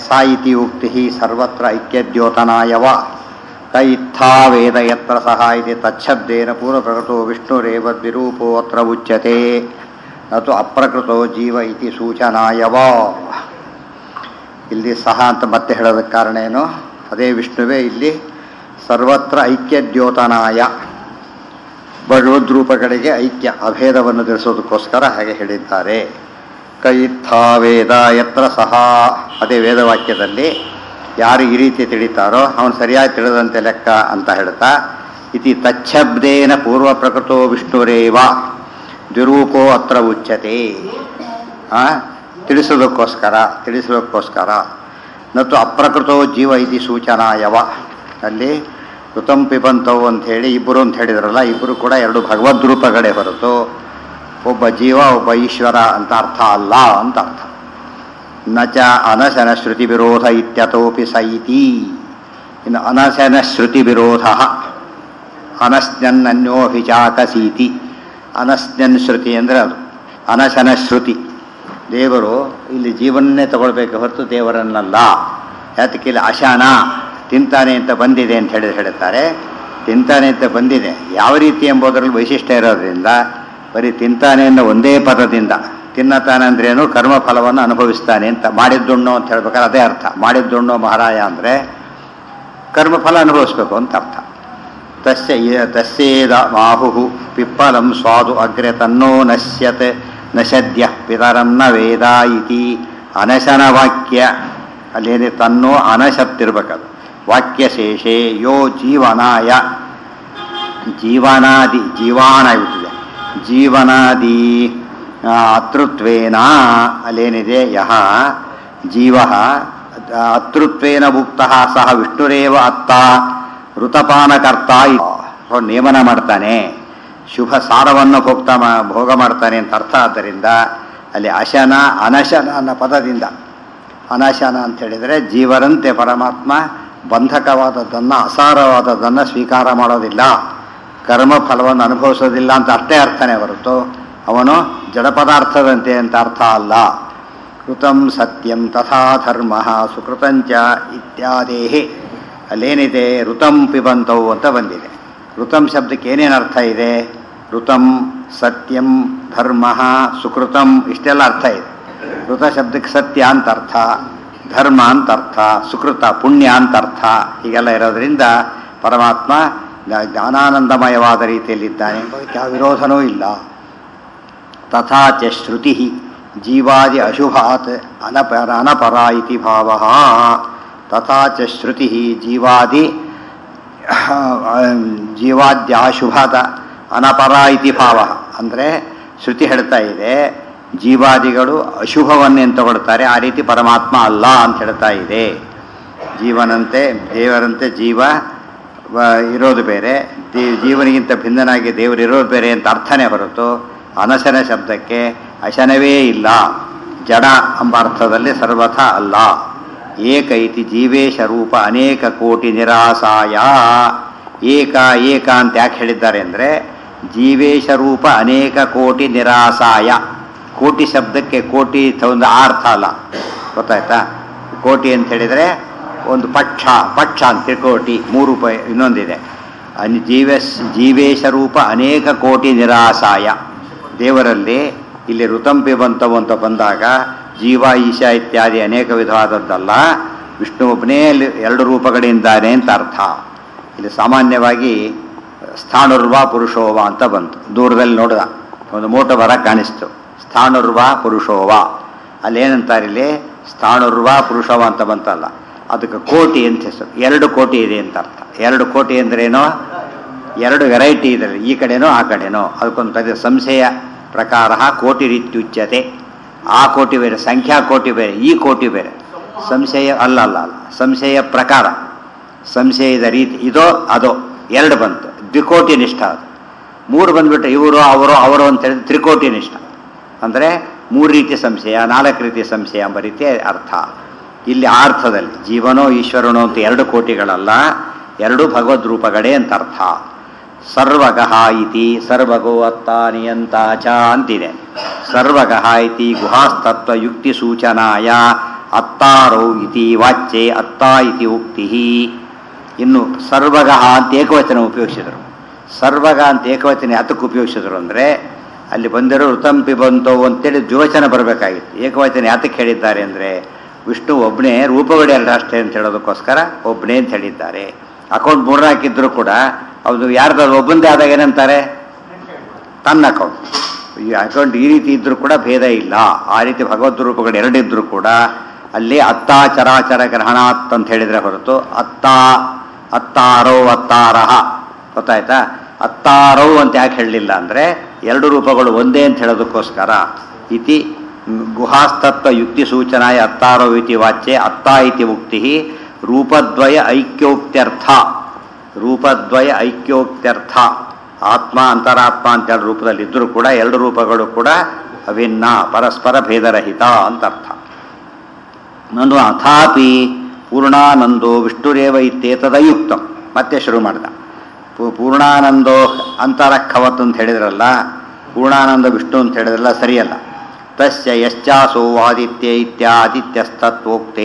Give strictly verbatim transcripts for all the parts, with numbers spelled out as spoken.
ಸ ಇತಿ ಉಕ್ತಿ ಸರ್ವತ್ರ ಐಕ್ಯದ್ಯೋತನಾಯವ ಕ ಇತ್ಥಾ ವೇದ ಯತ್ರ ಸಹ ಇತಿ ತಚ್ಛಬ್ದೇನ ಪೂರ್ವಪ್ರಕೃತೋ ವಿಷ್ಣುರೇವದ್ವಿರೂಪೋ ಅತ್ರ ಉಚ್ಯತೆ ನತು ಅಪ್ರಕೃತೋ ಜೀವ ಇತಿ ಸೂಚನಾಯವ. ಇಲ್ಲಿ ಸಹ ಅಂತ ಮತ್ತೆ ಹೇಳೋದಕ್ಕೆ ಕಾರಣ ಏನು? ಅದೇ ವಿಷ್ಣುವೇ ಇಲ್ಲಿ ಸರ್ವತ್ರ ಐಕ್ಯದ್ಯೋತನಾಯ, ಭಗವದ್ರೂಪಗಳಿಗೆ ಐಕ್ಯ ಅಭೇದವನ್ನು ತಿಳಿಸೋದಕ್ಕೋಸ್ಕರ ಹಾಗೆ ಹೇಳಿದ್ದಾರೆ. ಕೈತ್ಥಾ ವೇದ ಯತ್ರ ಸಹ, ಅದೇ ವೇದವಾಕ್ಯದಲ್ಲಿ ಯಾರು ಈ ರೀತಿ ತಿಳಿತಾರೋ ಅವನು ಸರಿಯಾಗಿ ತಿಳಿದಂತೆ ಲೆಕ್ಕ ಅಂತ ಹೇಳ್ತಾ, ಇತಿ ತಚ್ಛಬ್ದೇನ ಪೂರ್ವ ಪ್ರಕೃತೋ ವಿಷ್ಣುರೇವ ದ್ವಿರೂಪೋ ಅತ್ರ ಉಚ್ಯತೆ, ತಿಳಿಸೋದಕ್ಕೋಸ್ಕರ ತಿಳಿಸೋದಕ್ಕೋಸ್ಕರ ನತ್ತು ಅಪ್ರಕೃತೋ ಜೀವ ಇತಿ ಸೂಚನಾಯವ. ಅಲ್ಲಿ ಋತಂ ಪಿಬಂತವು ಅಂಥೇಳಿ ಇಬ್ಬರು ಅಂತ ಹೇಳಿದ್ರಲ್ಲ, ಇಬ್ಬರು ಕೂಡ ಎರಡು ಭಗವದ್ರೂಪಗಳೇ ಹೊರತು ಒಬ್ಬ ಜೀವ ಒಬ್ಬ ಈಶ್ವರ ಅಂತ ಅರ್ಥ ಅಲ್ಲ ಅಂತ ಅರ್ಥ. ನಚ ಅನಶನ ಶ್ರುತಿ ವಿರೋಧ ಇತ್ಯತೋಪಿ ಸ ಇತಿ. ಇನ್ನು ಅನಶನ ಶ್ರುತಿ ವಿರೋಧ, ಅನಶ್ನನ್ನನ್ಯೋಭಿಚಾಕಸೀತಿ. ಅನಶ್ನನ್ ಶ್ರುತಿ ಅಂದರೆ ಅದು ಅನಶನ ಶ್ರುತಿ. ದೇವರು ಇಲ್ಲಿ ಜೀವನ್ನೇ ತಗೊಳ್ಬೇಕು ಹೊರತು ದೇವರನ್ನಲ್ಲ. ಯಾತಕ್ಕೆ ಇಲ್ಲಿ ಅಶನ ತಿಂತಾನೆ ಅಂತ ಬಂದಿದೆ ಅಂತ ಹೇಳಿ ಹೇಳ್ತಾರೆ. ತಿಂತಾನೆ ಅಂತ ಬಂದಿದೆ ಯಾವ ರೀತಿ ಎಂಬುದರಲ್ಲಿ ವೈಶಿಷ್ಟ್ಯ ಇರೋದ್ರಿಂದ ಬರೀ ತಿಂತಾನೆ ಅನ್ನೋ ಒಂದೇ ಪದದಿಂದ, ತಿನ್ನತಾನೆ ಅಂದ್ರೇನು ಕರ್ಮಫಲವನ್ನು ಅನುಭವಿಸ್ತಾನೆ ಅಂತ, ಮಾಡಿದ್ದುಣ್ಣೋ ಅಂತ ಹೇಳ್ಬೇಕಾದ್ರೆ ಅದೇ ಅರ್ಥ. ಮಾಡಿದ್ದುಣ್ಣೋ ಮಹಾರಾಯ ಅಂದರೆ ಕರ್ಮಫಲ ಅನುಭವಿಸ್ಬೇಕು ಅಂತ ಅರ್ಥ. ತಸ್ಯ ತಸ್ಯೇದ ಬಾಹು ಪಿಪ್ಪಲಂ ಸ್ವಾದು ಅಗ್ರೆ ತನ್ನೋ ನಶ್ಯತ್ ನಶದ್ಯ ಪಿತರನ್ನ ವೇದ ಇತಿ ಅನಶನ ವಾಕ್ಯ. ಅಲ್ಲೇನೆ ತನ್ನೋ ಅನಶತ್ತಿರ್ಬೇಕದು. ವಾಕ್ಯಶೇಷೆ ಯೋ ಜೀವನಾಯ, ಜೀವನಾದಿ ಜೀವಾನ ಇರುತ್ತದೆ, ಜೀವನಾದಿ ಅತೃತ್ವೇನ ಅಲ್ಲೇನಿದೆ ಯಹ ಜೀವ ಅತೃತ್ವೇನ ಮುಕ್ತಃ ಸಹ ವಿಷ್ಣುರೇವ ಅತ್ತ ಋತಪಾನಕರ್ತ ನೇಮನ ಮಾಡ್ತಾನೆ, ಶುಭ ಸಾರವನ್ನು ಭೋಕ್ತ ಭೋಗ ಮಾಡ್ತಾನೆ ಅಂತ ಅರ್ಥ. ಆದ್ದರಿಂದ ಅಲ್ಲಿ ಅಶನ ಅನಶನ ಅನ್ನೋ ಪದದಿಂದ, ಅನಶನ ಅಂತ ಹೇಳಿದರೆ ಜೀವರಂತೆ ಪರಮಾತ್ಮ ಬಂಧಕವಾದದ್ದನ್ನು ಅಸಾರವಾದದ್ದನ್ನು ಸ್ವೀಕಾರ ಮಾಡೋದಿಲ್ಲ, ಕರ್ಮ ಫಲವನ್ನು ಅನುಭವಿಸೋದಿಲ್ಲ ಅಂತ ಅರ್ಥೇ ಅರ್ಥನೇ ಹೊರತು ಅವನು ಜಡಪದಾರ್ಥದಂತೆ ಅಂತ ಅರ್ಥ ಅಲ್ಲ. ಕೃತಂ ಸತ್ಯಂ ತಥಾ ಧರ್ಮ ಸುಕೃತಂಚ ಇತ್ಯಾದೇಹಿ. ಅಲ್ಲೇನಿದೆ ಋತಂ ಪಿಬಂತವು ಅಂತ ಬಂದಿದೆ. ಋತಂ ಶಬ್ದಕ್ಕೆ ಏನೇನು ಅರ್ಥ ಇದೆ? ಋತಂ ಸತ್ಯಂ ಧರ್ಮ ಸುಕೃತಂ ಇಷ್ಟೆಲ್ಲ ಅರ್ಥ ಇದೆ. ಋತ ಶಬ್ದಕ್ಕೆ ಸತ್ಯ ಅಂತ ಅರ್ಥ, ಧರ್ಮ ಅಂತ ಅರ್ಥ, ಸುಕೃತ ಪುಣ್ಯ ಅಂತ ಅರ್ಥ. ಹೀಗೆಲ್ಲ ಇರೋದ್ರಿಂದ ಪರಮಾತ್ಮ ಜ್ಞಾನಾನಂದಮಯವಾದ ರೀತಿಯಲ್ಲಿದ್ದಾನೆ ಎಂಬುದಕ್ಕೆ ಯಾವ ವಿರೋಧನೂ ಇಲ್ಲ. ತಥಾ ಚ ಶ್ರುತಿ ಜೀವಾದಿ ಅಶುಭಾತ್ ಅನಪರ ಅನಪರ ಇತಿ ಭಾವ. ತಥಾ ಚ ಶ್ರುತಿ ಜೀವಾದಿ ಜೀವಾದ್ಯಾಶುಭಾದ ಅನಪರ ಇತಿ ಭಾವ. ಅಂದರೆ ಶ್ರುತಿ ಹೇಳ್ತಾ ಇದೆ ಜೀವಾದಿಗಳು ಅಶುಭವನ್ನೇನು ತಗೊಳ್ತಾರೆ, ಆ ರೀತಿ ಪರಮಾತ್ಮ ಅಲ್ಲ ಅಂತ ಹೇಳ್ತಾ ಇದೆ. ಜೀವನಂತೆ ದೇವರಂತೆ ಜೀವ ಇರೋದು ಬೇರೆ, ದೇ ಜೀವನಿಗಿಂತ ಭಿನ್ನನಾಗಿ ದೇವರು ಇರೋದು ಬೇರೆ ಅಂತ ಅರ್ಥನೇ ಹೊರತು ಅನಶನ ಶಬ್ದಕ್ಕೆ ಅಶನವೇ ಇಲ್ಲ, ಜಡ ಎಂಬ ಅರ್ಥದಲ್ಲಿ ಸರ್ವಥ ಅಲ್ಲ. ಏಕ ಇತಿ ಜೀವೇಶ ರೂಪ ಅನೇಕ ಕೋಟಿ ನಿರಾಸಾಯ. ಏಕ ಏಕ ಅಂತ ಯಾಕೆ ಹೇಳಿದ್ದಾರೆ ಅಂದರೆ ಜೀವೇಶ ರೂಪ ಅನೇಕ ಕೋಟಿ ನಿರಾಸಾಯ. ಕೋಟಿ ಶಬ್ದಕ್ಕೆ ಕೋಟಿ ಒಂದು ಅರ್ಥ ಅಲ್ಲ, ಗೊತ್ತಾಯ್ತಾ? ಕೋಟಿ ಅಂತ ಹೇಳಿದರೆ ಒಂದು ಪಕ್ಷ, ಪಕ್ಷ ಅಂತ ತ್ರಿಕೋಟಿ, ಮೂರು ರೂಪಾಯಿ ಇನ್ನೊಂದಿದೆ. ಅನ್ ಜೀವೇಶ್ ಜೀವೇಶ ರೂಪ ಅನೇಕ ಕೋಟಿ ನಿರಾಸಾಯ. ದೇವರಲ್ಲಿ ಇಲ್ಲಿ ಋತಂಪಿ ಬಂತವು ಅಂತ ಬಂದಾಗ ಜೀವ ಈಶ ಇತ್ಯಾದಿ ಅನೇಕ ವಿಧವಾದದ್ದಲ್ಲ, ವಿಷ್ಣು ಒಬ್ಬನೇ ಅಲ್ಲಿ ಎರಡು ರೂಪಗಳಿಂದಾನೆ ಅಂತ ಅರ್ಥ. ಇಲ್ಲಿ ಸಾಮಾನ್ಯವಾಗಿ ಸ್ಥಾಣುರ್ವ ಪುರುಷೋವ ಅಂತ ಬಂತು. ದೂರದಲ್ಲಿ ನೋಡಿದ ಒಂದು ಮೋಟ ಬರ ಕಾಣಿಸ್ತು, ಸ್ಥಾಣುರ್ವ ಪುರುಷೋವ. ಅಲ್ಲೇನಂತಾರೆ ಇಲ್ಲಿ ಸ್ಥಾಣುರ್ವ ಪುರುಷೋವ ಅಂತ ಬಂತಲ್ಲ, ಅದಕ್ಕೆ ಕೋಟಿ ಅಂತ ಹೆಸರು. ಎರಡು ಕೋಟಿ ಇದೆ ಅಂತ ಅರ್ಥ. ಎರಡು ಕೋಟಿ ಅಂದ್ರೇನೋ ಎರಡು ವೆರೈಟಿ ಇದೆ, ಈ ಕಡೆನೋ ಆ ಕಡೆನೋ. ಅದಕ್ಕೊಂದು ಸಂಶಯ ಪ್ರಕಾರ ಕೋಟಿ ರೀತ್ಯುಚ್ಯತೆ. ಆ ಕೋಟಿ ಬೇರೆ, ಸಂಖ್ಯಾ ಕೋಟಿ ಬೇರೆ, ಈ ಕೋಟಿ ಬೇರೆ. ಸಂಶಯ ಅಲ್ಲ ಅಲ್ಲ ಅಲ್ಲ ಸಂಶಯ ಪ್ರಕಾರ, ಸಂಶಯದ ರೀತಿ ಇದೋ ಅದೋ ಎರಡು ಬಂತು, ದ್ವಿಕೋಟಿ ನಿಷ್ಠ. ಅದು ಮೂರು ಬಂದ್ಬಿಟ್ರೆ ಇವರು ಅವರು ಅವರು ಅಂತ ಹೇಳಿದ್ರೆ ತ್ರಿಕೋಟಿ ನಿಷ್ಠ. ಅಂದರೆ ಮೂರು ರೀತಿಯ ಸಂಶಯ, ನಾಲ್ಕು ರೀತಿಯ ಸಂಶಯ ಎಂಬ ರೀತಿಯ ಅರ್ಥ. ಇಲ್ಲಿ ಆ ಅರ್ಥದಲ್ಲಿ ಜೀವನೋ ಈಶ್ವರನೋ ಅಂತ ಎರಡು ಕೋಟಿಗಳಲ್ಲ, ಎರಡು ಭಗವದ್ ರೂಪಗಳೇ ಅಂತ ಅರ್ಥ. ಸರ್ವಗಃ ಇತಿ ಸರ್ವಗೋ ಅತ್ತ ನಿಯಂತ ಚ ಅಂತಿದೆ. ಸರ್ವಗಃ ಇತಿ ಗುಹಾಸ್ತತ್ವ ಯುಕ್ತಿ ಸೂಚನಾಯ ಅತ್ತಾರೌ ಇತಿ ವಾಚ್ಯೆ ಅತ್ತ ಇತಿ ಉಕ್ತಿ. ಇನ್ನು ಸರ್ವಗ ಅಂತ ಏಕವಚನ ಉಪಯೋಗಿಸಿದರು. ಸರ್ವಗ ಅಂತ ಏಕವಚನ ಯಾತಕ್ಕೆ ಉಪಯೋಗಿಸಿದ್ರು ಅಂದರೆ ಅಲ್ಲಿ ಬಂದಿರೋ ಋತಂಪಿ ಬಂತೋ ಅಂತೇಳಿ ದ್ವಿವಚನ ಬರಬೇಕಾಗಿತ್ತು. ಏಕವಚನ ಯಾತಕ್ಕೆ ಹೇಳಿದ್ದಾರೆ ಅಂದರೆ ವಿಷ್ಣು ಒಬ್ಬನೇ, ರೂಪಗಳು ಎರಡು ಅಷ್ಟೇ ಅಂತ ಹೇಳೋದಕ್ಕೋಸ್ಕರ ಒಬ್ಬನೇ ಅಂತ ಹೇಳಿದ್ದಾರೆ. ಅಕೌಂಟ್ ಮೂರು ಹಾಕಿದ್ರು ಕೂಡ ಅದು ಯಾರ್ದಾದ್ರು ಒಬ್ಬಂದೇ ಆದಾಗ ಏನಂತಾರೆ, ತನ್ನ ಅಕೌಂಟ್. ಈ ಅಕೌಂಟ್ ಈ ರೀತಿ ಇದ್ರೂ ಕೂಡ ಭೇದ ಇಲ್ಲ. ಆ ರೀತಿ ಭಗವದ್ ರೂಪಗಳು ಎರಡಿದ್ರು ಕೂಡ ಅಲ್ಲಿ ಅತ್ತ ಚರಾಚರ ಗ್ರಹಣಾತ್ ಅಂತ ಹೇಳಿದರೆ ಹೊರತು ಅತ್ತ ಅತ್ತಾರೋ ಅತ್ತಾರಹ, ಗೊತ್ತಾಯ್ತಾ? ಅತ್ತಾರೋ ಅಂತ ಯಾಕೆ ಹೇಳಲಿಲ್ಲ ಅಂದರೆ ಎರಡು ರೂಪಗಳು ಒಂದೇ ಅಂತ ಹೇಳೋದಕ್ಕೋಸ್ಕರ. ಇತಿ ಗುಹಾಸ್ತತ್ವ ಯುಕ್ತಿ ಸೂಚನಾಯ ಅತ್ತಾರೋ ಇತಿ ವಾಚ್ಯೆ ಅತ್ತ ಇತಿ ಉಕ್ತಿ. ರೂಪದ್ವಯ ಐಕ್ಯೋಕ್ತ್ಯರ್ಥ, ರೂಪದ್ವಯ ಐಕ್ಯೋಕ್ತ್ಯರ್ಥ. ಆತ್ಮ ಅಂತರಾತ್ಮ ಅಂತೇಳಿ ರೂಪದಲ್ಲಿ ಇದ್ದರೂ ಕೂಡ ಎರಡು ರೂಪಗಳು ಕೂಡ ಅಭಿನ್ನ, ಪರಸ್ಪರ ಭೇದರಹಿತ ಅಂತ ಅರ್ಥ. ನಾನು ಅಥಾಪಿ ಪೂರ್ಣಾನಂದೋ ವಿಷ್ಣುರೇವ ಇತ್ಯೇತದಯುಕ್ತ. ಮತ್ತೆ ಶುರು ಮಾಡಿದ. ಪೂರ್ಣಾನಂದೋ ಅಂತರಖವತ್ ಅಂತ ಹೇಳಿದ್ರಲ್ಲ, ಪೂರ್ಣಾನಂದ ವಿಷ್ಣು ಅಂತ ಹೇಳಿದ್ರಲ್ಲ, ಸರಿಯಲ್ಲ. ತಸ್ಯ ಯಶ್ಚಾಸೋ ಆದಿತ್ಯ ಇತ್ಯಾದಿತ್ಯಸ್ತತ್ವೋಕ್ತೇ.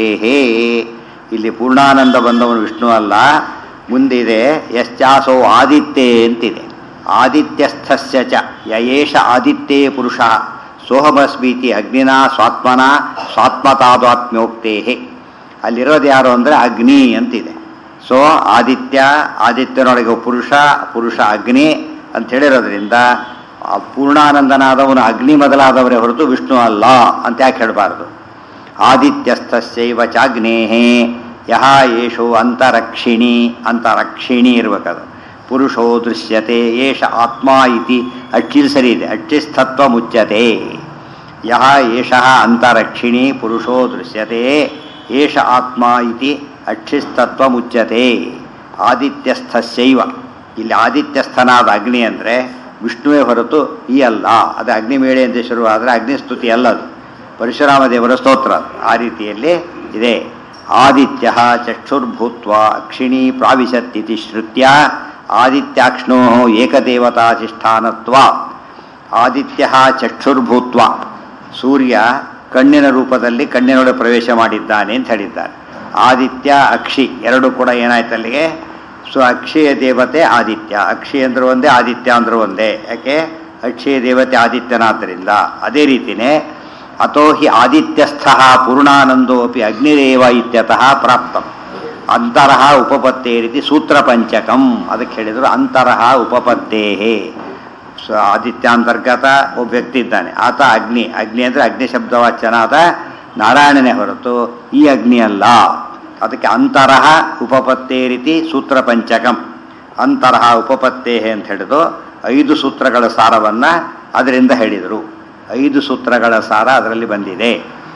ಇಲ್ಲಿ ಪೂರ್ಣಾನಂದ ಬಂದವನು ವಿಷ್ಣು ಅಲ್ಲ, ಮುಂದಿದೆ ಯಶ್ಚಾಸೋ ಆದಿತ್ಯೆ ಅಂತಿದೆ. ಆದಿತ್ಯಸ್ಥಸ್ಯ ಚ ಯಯೇಷ ಆದಿತ್ಯೇ ಪುರುಷ ಸೋಹಮಸ್ಮೀತಿ ಅಗ್ನಿನ ಸ್ವಾತ್ಮನ ಸ್ವಾತ್ಮತಾದಾತ್ಮ್ಯೋಕ್ತೇ. ಅಲ್ಲಿರೋದು ಯಾರು ಅಂದರೆ ಅಗ್ನಿ ಅಂತಿದೆ. ಸೊ ಆದಿತ್ಯ, ಆದಿತ್ಯನೊಳಗೆ ಪುರುಷ, ಪುರುಷ ಅಗ್ನಿ ಅಂತ ಹೇಳಿರೋದ್ರಿಂದ ಪೂರ್ಣಾನಂದನಾದವನು ಅಗ್ನಿ ಮೊದಲಾದವರೇ ಹೊರತು ವಿಷ್ಣು ಅಲ್ಲ ಅಂತ ಯಾಕೆ ಹೇಳಬಾರದು? ಆದಿತ್ಯಸ್ಥಸ್ಯೈವ ಚಾಗ್ನೇಹೇ ಯಹ ಯೇಷೋ ಅಂತರಕ್ಷಿಣಿ, ಅಂತರಕ್ಷಿಣಿ ಇರಬೇಕದು. ಪುರುಷೋ ದೃಶ್ಯತೆ ಏಷ ಆತ್ಮ ಇತಿ ಅಚ್ಚಿಲ್ ಸರಿ ಇದೆ, ಅಚ್ಚಿಸ್ತತ್ವ ಮುಚ್ಯತೆ. ಯಹ ಏಷಃ ಅಂತರಕ್ಷಿಣಿ ಪುರುಷೋ ದೃಶ್ಯತೆ ಏಷ ಆತ್ಮ ಇತಿ ಅಚ್ಚಿಸ್ತತ್ವ ಮುಚ್ಯತೆ. ಆದಿತ್ಯಸ್ಥಸ್ಯೈವ, ಇಲ್ಲಿ ಆದಿತ್ಯಸ್ಥನಾದ ಅಗ್ನಿ ಅಂದರೆ ವಿಷ್ಣುವೇ ಹೊರತು ಈ ಅಲ್ಲ. ಅದು ಅಗ್ನಿಮೇಳೆ ಅಂತ ಶುರುವಾದರೆ ಅಗ್ನಿಸ್ತುತಿ ಅಲ್ಲದು, ಪರಶುರಾಮ ದೇವರ ಸ್ತೋತ್ರ. ಆ ರೀತಿಯಲ್ಲಿ ಇದೆ. ಆದಿತ್ಯ ಚಕ್ಷುರ್ಭೂತ್ವ ಅಕ್ಷಿಣಿ ಪ್ರಾವಿಶತ್ತಿ ಶ್ರುತ್ಯ ಆದಿತ್ಯಾಕ್ಷ್ಣೋ ಏಕದೇವತಾಧಿಷ್ಠಾನತ್ವ. ಆದಿತ್ಯ ಚಕ್ಷುರ್ಭೂತ್ವ, ಸೂರ್ಯ ಕಣ್ಣಿನ ರೂಪದಲ್ಲಿ ಕಣ್ಣಿನೊಳಗೆ ಪ್ರವೇಶ ಮಾಡಿದ್ದಾನೆ ಅಂತ ಹೇಳಿದ್ದಾರೆ. ಆದಿತ್ಯ ಅಕ್ಷಿ ಎರಡು ಕೂಡ ಏನಾಯ್ತು ಅಲ್ಲಿಗೆ? ಸೊ ಅಕ್ಷಯ ದೇವತೆ ಆದಿತ್ಯ, ಅಕ್ಷಿ ಅಂದ್ರೆ ಒಂದೇ, ಆದಿತ್ಯ ಅಂದ್ರೆ ಒಂದೇ. ಯಾಕೆ? ಅಕ್ಷಯ ದೇವತೆ ಆದಿತ್ಯನಾದ್ದರಿಂದ. ಅದೇ ರೀತಿಯೇ ಅತೋ ಹಿ ಆದಿತ್ಯಸ್ಥ ಪೂರ್ಣಾನಂದೋಪಿ ಅಗ್ನಿರೇವ ಇತ್ಯತಃ ಪ್ರಾಪ್ತಂ. ಅಂತರಃ ಉಪಪತ್ತೇ ರೀತಿ ಸೂತ್ರ ಪಂಚಕಂ. ಅದಕ್ಕೆ ಹೇಳಿದರು ಅಂತರಃ ಉಪಪತ್ತೇಹೇ. ಸೊ ಆದಿತ್ಯಾಂತರ್ಗತ ಒಬ್ಬ ವ್ಯಕ್ತಿ ಇದ್ದಾನೆ, ಆತ ಅಗ್ನಿ. ಅಗ್ನಿ ಅಂದರೆ ಅಗ್ನಿ ಶಬ್ದವಾಚ್ಯನಾದ ನಾರಾಯಣನೇ ಹೊರತು ಈ ಅಗ್ನಿ ಅಲ್ಲ. ಅದಕ್ಕೆ ಅಂತರಃ ಉಪಪತ್ತೇ ರೀತಿ ಸೂತ್ರ ಪಂಚಕಂ. ಅಂತರಃ ಉಪಪತ್ತೇಹೇ ಅಂತ ಹೇಳಿದು ಐದು ಸೂತ್ರಗಳ ಸಾರವನ್ನು ಅದರಿಂದ ಹೇಳಿದರು. ಐದು ಸೂತ್ರಗಳ ಸಾರ ಅದರಲ್ಲಿ ಬಂದಿದೆ.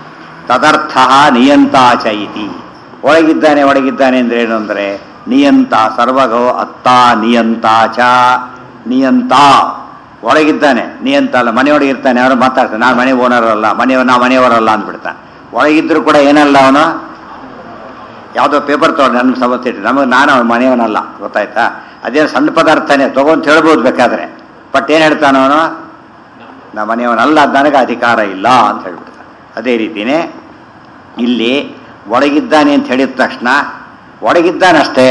ತದರ್ಥ ನಿಯಂತಾಚ ಇತಿ. ಒಳಗಿದ್ದಾನೆ ಒಳಗಿದ್ದಾನೆ ಅಂದ್ರೆ ಏನು ಅಂದರೆ ನಿಯಂತ, ಸರ್ವಗೋ ಅತ್ತ ನಿಯಂತಾಚ. ನಿಯಂತ ಒಳಗಿದ್ದಾನೆ, ನಿಯಂತ ಅಲ್ಲ. ಮನೆಯೊಳಗೆ ಇರ್ತಾನೆ, ಅವರು ಮಾತಾಡ್ತಾನೆ, ನಾನು ಮನೆ ಓನರ್ ಅಲ್ಲ, ಮನೆಯವ ನಾ ಮನೆಯವರಲ್ಲ ಅಂದ್ಬಿಡ್ತಾನೆ. ಒಳಗಿದ್ರು ಕೂಡ ಏನಲ್ಲ ಅವನು, ಯಾವುದೋ ಪೇಪರ್ ತೊಗೊಂಡು ನನ್ನ ಸಮಸ್ಯೆ ನಮಗೆ ನಾನು ಅವನ ಮನೆಯವನಲ್ಲ, ಗೊತ್ತಾಯ್ತಾ? ಅದೇನು ಸಣ್ಣ ಪದಾರ್ಥನೇ ತೊಗೊಂಡು ಹೇಳ್ಬೋದು ಬೇಕಾದರೆ, ಬಟ್ ಏನು ಹೇಳ್ತಾನೆ ಅವನು, ನಮ್ಮ ಮನೆಯವನಲ್ಲ, ನನಗೆ ಅಧಿಕಾರ ಇಲ್ಲ ಅಂತ ಹೇಳ್ಬಿಡ್ತಾನೆ. ಅದೇ ರೀತಿಯೇ ಇಲ್ಲಿ ಒಳಗಿದ್ದಾನೆ ಅಂತ ಹೇಳಿದ ತಕ್ಷಣ ಒಳಗಿದ್ದಾನಷ್ಟೇ,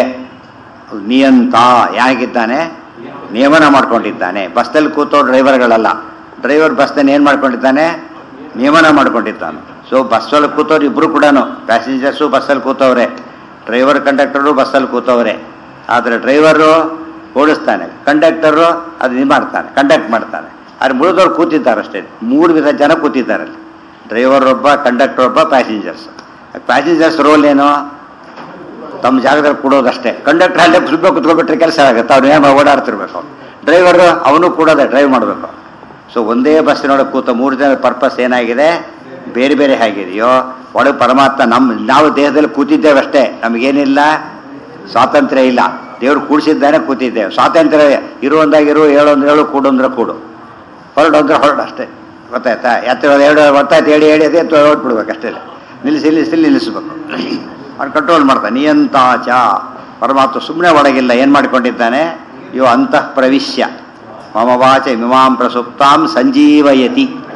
ನಿಯಂತ. ಯಾಗಿದ್ದಾನೆ? ನಿಯಮನ ಮಾಡ್ಕೊಂಡಿದ್ದಾನೆ. ಬಸ್ನಲ್ಲಿ ಕೂತೋ ಡ್ರೈವರ್ಗಳಲ್ಲ, ಡ್ರೈವರ್ ಬಸ್ನಲ್ಲಿ ಏನು ಮಾಡ್ಕೊಂಡಿದ್ದಾನೆ? ನಿಯಮನ ಮಾಡ್ಕೊಂಡಿದ್ದಾನೆ. ಸೊ ಬಸ್ಸಲ್ಲಿ ಕೂತವ್ರು ಇಬ್ಬರು ಕೂಡ, ಪ್ಯಾಸೆಂಜರ್ಸು ಬಸ್ಸಲ್ಲಿ ಕೂತವ್ರೆ, ಡ್ರೈವರ್ ಕಂಡಕ್ಟರು ಬಸ್ಸಲ್ಲಿ ಕೂತವ್ರೆ. ಆದರೆ ಡ್ರೈವರು ಓಡಿಸ್ತಾನೆ, ಕಂಡಕ್ಟರು ಅದು ಇದು ಮಾಡ್ತಾನೆ, ಕಂಡಕ್ಟ್ ಮಾಡ್ತಾನೆ. ಆದರೆ ಮುಳಿದವ್ರು ಕೂತಿದ್ದಾರೆ ಅಷ್ಟೇ. ಮೂರು ವಿಧ ಜನ ಕೂತಿದ್ದಾರೆ ಅಲ್ಲಿ, ಡ್ರೈವರ್ ಒಬ್ಬ, ಕಂಡಕ್ಟರ್ ಒಬ್ಬ, ಪ್ಯಾಸೆಂಜರ್ಸ್. ಪ್ಯಾಸೆಂಜರ್ಸ್ ರೋಲ್ ಏನು? ತಮ್ಮ ಜಾಗದಲ್ಲಿ ಕೂಡೋದಷ್ಟೇ. ಕಂಡಕ್ಟರ್ ಅಲ್ಲೇ ಸುಬ್ಬ ಕುತ್ಕೊಬಿಟ್ರೆ ಕೆಲಸ ಆಗುತ್ತೆ, ಅವ್ರು ಏನು ಓಡಾಡ್ತಿರ್ಬೇಕು. ಅವ್ನು ಡ್ರೈವರು ಅವನು ಕೂಡೋದೆ, ಡ್ರೈವ್ ಮಾಡಬೇಕು. ಸೊ ಒಂದೇ ಬಸ್ಸಿನೊಳಗೆ ಕೂತ ಮೂರು ಜನ ಪರ್ಪಸ್ ಏನಾಗಿದೆ, ಬೇರೆ ಬೇರೆ ಆಗಿದೆಯೋ ಒಳಗೆ ಪರಮಾತ್ಮ. ನಮ್ಮ ನಾವು ದೇಹದಲ್ಲಿ ಕೂತಿದ್ದೇವೆ ಅಷ್ಟೇ, ನಮಗೇನಿಲ್ಲ ಸ್ವಾತಂತ್ರ್ಯ ಇಲ್ಲ. ದೇವರು ಕೂಡಿಸಿದ್ದಾನೆ, ಕೂತಿದ್ದೇವೆ. ಸ್ವಾತಂತ್ರ್ಯ ಇರುವಂದಾಗಿರು, ಹೇಳು ಅಂದ್ರೆ ಹೇಳು, ಕೂಡು ಅಂದ್ರೆ ಕೂಡು, ಹೊರಡು ಅಂದ್ರೆ ಹೊರಡು ಅಷ್ಟೇ, ಗೊತ್ತಾಯ್ತಾ? ಎತ್ತ ಎರಡು ಗೊತ್ತಾಯ್ತು, ಹೇಳಿ ಹೇಳಿ ಅದೇ ಹೊರಟ್ಬಿಡ್ಬೇಕು ಅಷ್ಟೇ. ನಿಲ್ಲಿಸಿ ನಿಲ್ಲಿಸಿ ನಿಲ್ಲಿಸ್ಬೇಕು, ಅವ್ನು ಕಂಟ್ರೋಲ್ ಮಾಡ್ತಾನೆ. ನಿಯಂತಾಚ. ಪರಮಾತ್ಮ ಸುಮ್ಮನೆ ಒಳಗಿಲ್ಲ, ಏನು ಮಾಡಿಕೊಂಡಿದ್ದಾನೆ? ಇವು ಅಂತಃ ಪ್ರವಿಶ್ಯ ಮಮ ವಾಚ ಮಿಮಾಂ ಪ್ರಸುಪ್ತಾಂ ಸಂಜೀವಯತಿ.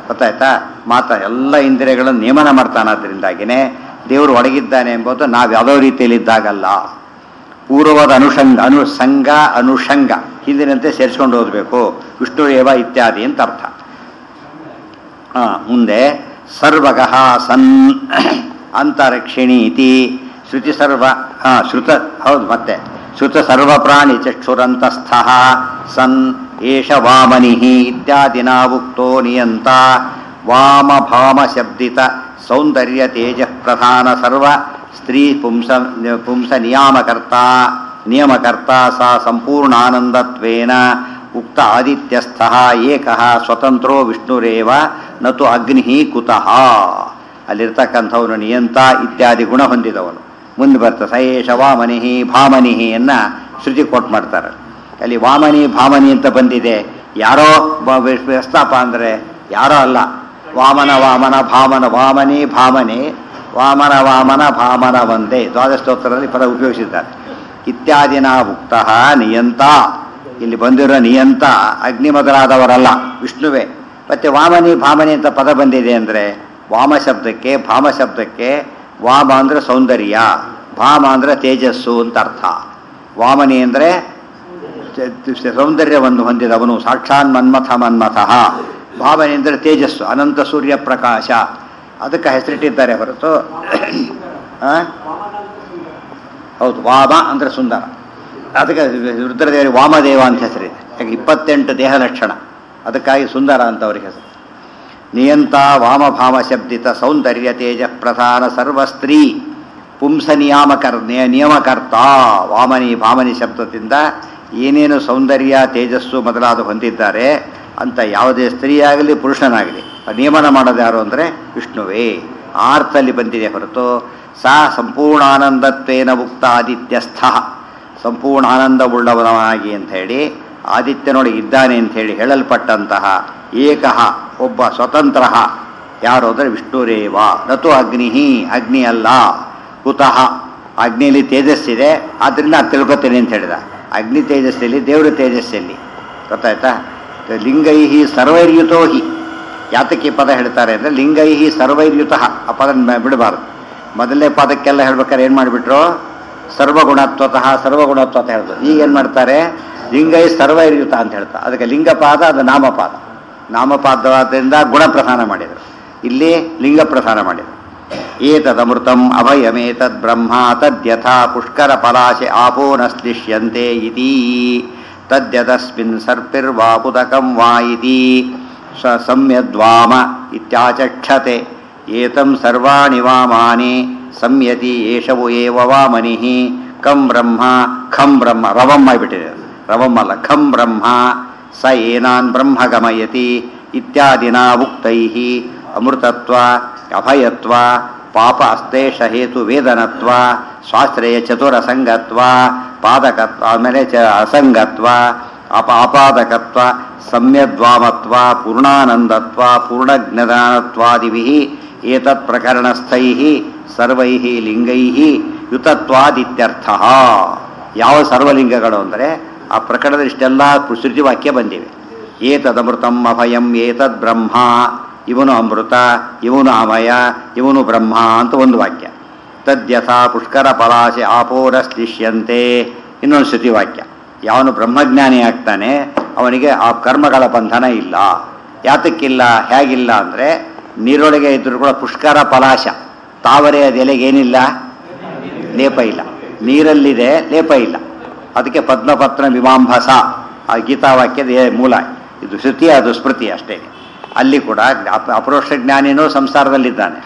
ಗೊತ್ತಾಯ್ತಾ? ಮಾತ ಎಲ್ಲ ಇಂದ್ರಿಯಗಳನ್ನು ನಿಯಮನ ಮಾಡ್ತಾನಾದ್ರಿಂದಾಗಿನೇ ದೇವರು ಒಳಗಿದ್ದಾನೆ ಎಂಬುದು ನಾವು ಯಾವುದೋ ರೀತಿಯಲ್ಲಿದ್ದಾಗಲ್ಲ. ಪೂರ್ವದ ಅನುಷಂಗ ಅನುಸಂಗ ಅನುಷಂಗ ಹಿಂದಿನಂತೆ ಸೇರಿಸ್ಕೊಂಡು ಓದಬೇಕು. ವಿಷ್ಣು ಏವ ಇತ್ಯಾದಿ ಅಂತ ಅರ್ಥ. ಆ, ಮುಂದೆ ಸರ್ವಗಃ ಸನ್ ಅಂತರಿಕ್ಷಿಣಿ ಇತಿ ಶ್ರುತಿ ಸರ್ವ ಹಾ ಶ್ರುತ ಹೌದು ಮತ್ತೆ ಶ್ರುತ ಸರ್ವ ಪ್ರಾಣಿ ಚಕ್ಷುರಂತಸ್ಥ ಸನ್ ಏಷ ವಾಮನಿ ಇತ್ಯಾದಿನ ಉಕ್ತೋ ನಿಯಂತ ವಾಮ ಭಾಮ ಶಬ್ದಿತ ಸೌಂದರ್ಯ ತೇಜ ಪ್ರಧಾನ ಸರ್ವ ಸ್ತ್ರೀ ಪುಂಸ ಪುಂಸ ನಿಯಾಮಕರ್ತ ನಿಯಮಕರ್ತ ಸಾ ಸಂಪೂರ್ಣಾನಂದತ್ವೇನ ಉಕ್ತ ಆದಿತ್ಯಸ್ಥಃ ಏಕಃ ಸ್ವತಂತ್ರೋ ವಿಷ್ಣುರೇವ ನತು ಅಗ್ನಿ ಕುತಃ. ಅಲ್ಲಿರ್ತಕ್ಕಂಥವನು ನಿಯಂತ ಇತ್ಯಾದಿ ಗುಣ ಹೊಂದಿದವನು. ಮುಂದೆ ಬರ್ತ ಸಯೇಷ ವಾಮನಿಹಿ ಭಾಮನಿಹಿಯನ್ನ ಶ್ರುತಿ ಕೋಟ್ ಮಾಡ್ತಾರೆ. ಅಲ್ಲಿ ವಾಮನಿ ಭಾಮನಿ ಅಂತ ಬಂದಿದೆ. ಯಾರೋ ವ್ಯಸ್ತಾಪ ಅಂದರೆ ಯಾರೋ ಅಲ್ಲ. ವಾಮನ ವಾಮನ ಭಾಮನ ವಾಮನಿ ಭಾಮನಿ ವಾಮನ ವಾಮನ ಭಾಮನ ಒಂದೇ ದ್ವಾದಶ ಸ್ತೋತ್ರದಲ್ಲಿ ಪದ ಉಪಯೋಗಿಸಿದ್ದಾರೆ. ಇತ್ಯಾದಿನ ಉಕ್ತ ನಿಯಂತ, ಇಲ್ಲಿ ಬಂದಿರೋ ನಿಯಂತ ಅಗ್ನಿ ಮೊದಲಾದವರಲ್ಲ, ವಿಷ್ಣುವೇ. ಮತ್ತೆ ವಾಮನಿ ಭಾಮನಿ ಅಂತ ಪದ ಬಂದಿದೆ ಅಂದರೆ ವಾಮ ಶಬ್ದಕ್ಕೆ ಭಾಮ ಶಬ್ದಕ್ಕೆ ವಾಮ ಅಂದರೆ ಸೌಂದರ್ಯ, ಭಾಮ ಅಂದರೆ ತೇಜಸ್ಸು ಅಂತ ಅರ್ಥ. ವಾಮನಿ ಅಂದರೆ ಸೌಂದರ್ಯವನ್ನು ಹೊಂದಿದವನು, ಸಾಕ್ಷಾನ್ ಮನ್ಮಥ ಮನ್ಮಥಃ. ಭಾವನೆ ಅಂದರೆ ತೇಜಸ್ಸು, ಅನಂತ ಸೂರ್ಯ ಪ್ರಕಾಶ. ಅದಕ್ಕೆ ಹೆಸರಿಟ್ಟಿದ್ದಾರೆ ಹೊರತು ಹೌದು ವಾಮ ಅಂದರೆ ಸುಂದರ. ಅದಕ್ಕೆ ರುದ್ರದೇವರಿಗೆ ವಾಮದೇವ ಅಂತ ಹೆಸರಿದೆ. ಯಾಕೆ ಇಪ್ಪತ್ತೆಂಟು ದೇಹ ಲಕ್ಷಣ, ಅದಕ್ಕಾಗಿ ಸುಂದರ ಅಂತ ಅವ್ರಿಗೆ ಹೆಸರು. ನಿಯಂತ ವಾಮಭಾಮ ಶಬ್ದಿತ ಸೌಂದರ್ಯ ತೇಜ ಪ್ರಧಾನ ಸರ್ವಸ್ತ್ರೀ ಪುಂಸ ನಿಯಾಮಕರ್ ನಿಯಮಕರ್ತ. ವಾಮನಿ ಭಾಮನಿ ಶಬ್ದದಿಂದ ಏನೇನು ಸೌಂದರ್ಯ ತೇಜಸ್ಸು ಮೊದಲಾದ ಹೊಂದಿದ್ದಾರೆ ಅಂತ ಯಾವುದೇ ಸ್ತ್ರೀಯಾಗಲಿ ಪುರುಷನಾಗಲಿ ನಿಯಮನ ಮಾಡೋದು ಯಾರು ಅಂದರೆ ವಿಷ್ಣುವೇ. ಆರ್ತಲ್ಲಿ ಬಂದಿದೆ ಹೊರತು ಸಾ ಸಂಪೂರ್ಣಾನಂದತ್ವೇನ ಉಕ್ತ ಆದಿತ್ಯಸ್ಥ, ಸಂಪೂರ್ಣ ಆನಂದವುಳ್ಳವನಾಗಿ ಅಂತ ಹೇಳಿ ಆದಿತ್ಯನೊಳಗೆ ಇದ್ದಾನೆ ಅಂತ ಹೇಳಿ ಹೇಳಲ್ಪಟ್ಟಂತಹ ಏಕಃ ಒಬ್ಬ ಸ್ವತಂತ್ರ ಯಾರು ಅಂದರೆ ವಿಷ್ಣುರೇವ ನತು ಅಗ್ನಿ, ಅಗ್ನಿ ಅಲ್ಲ. ಕುತಃ ಅಗ್ನಿಯಲ್ಲಿ ತೇಜಸ್ಸಿದೆ, ಆದ್ದರಿಂದ ಅದು ತಿಳ್ಕೊತೇನೆ ಅಂತ ಹೇಳಿದ. ಅಗ್ನಿ ತೇಜಸ್ಸಲ್ಲಿ ದೇವರು ತೇಜಸ್ಸಲ್ಲಿ ಗೊತ್ತಾಯ್ತಾ? ಲಿಂಗೈಹಿ ಸರ್ವೈರ್ಯುತೋ ಹಿ. ಯಾತಕ್ಕೆ ಪದ ಹೇಳ್ತಾರೆ ಅಂದರೆ ಲಿಂಗೈಹಿ ಸರ್ವೈರ್ಯುತ. ಆ ಪದ ಬಿಡಬಾರ್ದು. ಮೊದಲನೇ ಪದಕ್ಕೆಲ್ಲ ಹೇಳ್ಬೇಕಾದ್ರೆ ಏನು ಮಾಡಿಬಿಟ್ರು? ಸರ್ವಗುಣತ್ವತಃ ಸರ್ವಗುಣತ್ವತ ಹೇಳ್ತಾರೆ. ಈಗ ಏನು ಮಾಡ್ತಾರೆ? ಲಿಂಗೈ ಸರ್ವೈರ್ಯುತ ಅಂತ ಹೇಳ್ತಾರೆ. ಅದಕ್ಕೆ ಲಿಂಗಪಾದ ಅದು ನಾಮಪಾದ. ನಾಮಪಾದವಾದ್ದರಿಂದ ಗುಣ ಪ್ರಧಾನ ಮಾಡಿದರು, ಇಲ್ಲಿ ಲಿಂಗ ಪ್ರಧಾನ ಮಾಡಿದರು. ಏತದಮೃತಂ ಅಭಯಮೇತದ್ ಬ್ರಹ್ಮ ತದ್ಯಥಾ ಪುಷ್ಕರ ಪಲಾಶೆ ಆಪೋ ನ ಸ್ಲಿಷ್ಯಂತೆ ಇತಿ ತದ್ಯದಸ್ಮಿನ್ ಸರ್ಪಿರ್ವಾಪುದಕಂ ವಾ ಇತಿ ಸ ಸಂಯದ್ವಾಮ ಇತ್ಯಾಚಕ್ಷತೆ. ಏತಂ ಸರ್ವಾಣಿ ವಾಮಾನಿ ಸಂಯತಿ ಏಷವು ಏವ ವಾಮನಿಃ ಕಂ ಬ್ರಹ್ಮ ಖಂ ಬ್ರಹ್ಮ ರವಂ ಆಗಿಬಿಟ್ಟಿದೆ. ರವಂ ಅಲ್ಲ, ಖಂ ಬ್ರಹ್ಮ ಸ ಏನಾನ್ ಬ್ರಹ್ಮ ಗಮಯತಿ ಇತ್ಯಾದಿನ ಉಕ್ತೈಃ ಅಮೃತತ್ವ ಅಭಯತ್ವ ಪಾಪ ಅಸ್ತೇಷ ಹೇತು ವೇದನತ್ವ ಸ್ವಾಶ್ರಯ ಚತುರಸಂಗತ್ವ ಪಾದಕತ್ವ ಆಮೇಲೆ ಚ ಅಸಂಗತ್ವ ಅಪ ಅಪಾದಕತ್ವ ಸಮ್ಯದ್ವಾಮತ್ವ ಪೂರ್ಣಾನಂದತ್ವ ಪೂರ್ಣಜ್ಞಾನತ್ವಾದಿಭಿಃ ಏತತ್ ಪ್ರಕರಣಸ್ಥೈಃ ಸರ್ವೈಃ ಲಿಂಗೈಃ ಯುತತ್ವಾದಿತ್ಯರ್ಥಃ. ಯಾವ ಸರ್ವಲಿಂಗಗಳು ಅಂದರೆ ಆ ಪ್ರಕರಣದಲ್ಲಿ ಇಷ್ಟೆಲ್ಲ ಶ್ರುತಿ ವಾಕ್ಯ ಬಂದಿವೆ. ಏತದಮೃತಂ ಅಭಯಂ ಏತದ್ ಬ್ರಹ್ಮ, ಇವನು ಅಮೃತ, ಇವನು ಅಮಯ, ಇವನು ಬ್ರಹ್ಮ ಅಂತ ಒಂದು ವಾಕ್ಯ. ತದ್ಯಥಾ ಪುಷ್ಕರ ಪಲಾಶೆ ಆಪೋರ ಸ್ಲಿಷ್ಯಂತೆ ಇನ್ನೊಂದು ಶ್ರುತಿ ವಾಕ್ಯ. ಯಾವನು ಬ್ರಹ್ಮಜ್ಞಾನಿ ಆಗ್ತಾನೆ ಅವನಿಗೆ ಆ ಕರ್ಮಗಳ ಬಂಧನ ಇಲ್ಲ. ಯಾತಕ್ಕಿಲ್ಲ, ಹೇಗಿಲ್ಲ ಅಂದರೆ ನೀರೊಳಗೆ ಇದ್ರೂ ಕೂಡ ಪುಷ್ಕರ ಪಲಾಶ, ತಾವರೆ ಅದು ಎಲೆಗೇನಿಲ್ಲ, ಲೇಪ ಇಲ್ಲ. ನೀರಲ್ಲಿದೆ, ಲೇಪ ಇಲ್ಲ. ಅದಕ್ಕೆ ಪದ್ಮಪತ್ರ ಮೀಮಾಂಭಸ ಆ ಗೀತಾವಾಕ್ಯದ ಮೂಲ. ಇದು ಶ್ರುತಿ, ಅದು ಸ್ಮೃತಿ ಅಷ್ಟೇ. ಅಲ್ಲಿ ಕೂಡ ಅಪ ಅಪರೋಕ್ಷ ಜ್ಞಾನಿನೂ ಸಂಸಾರದಲ್ಲಿದ್ದಾನೆ,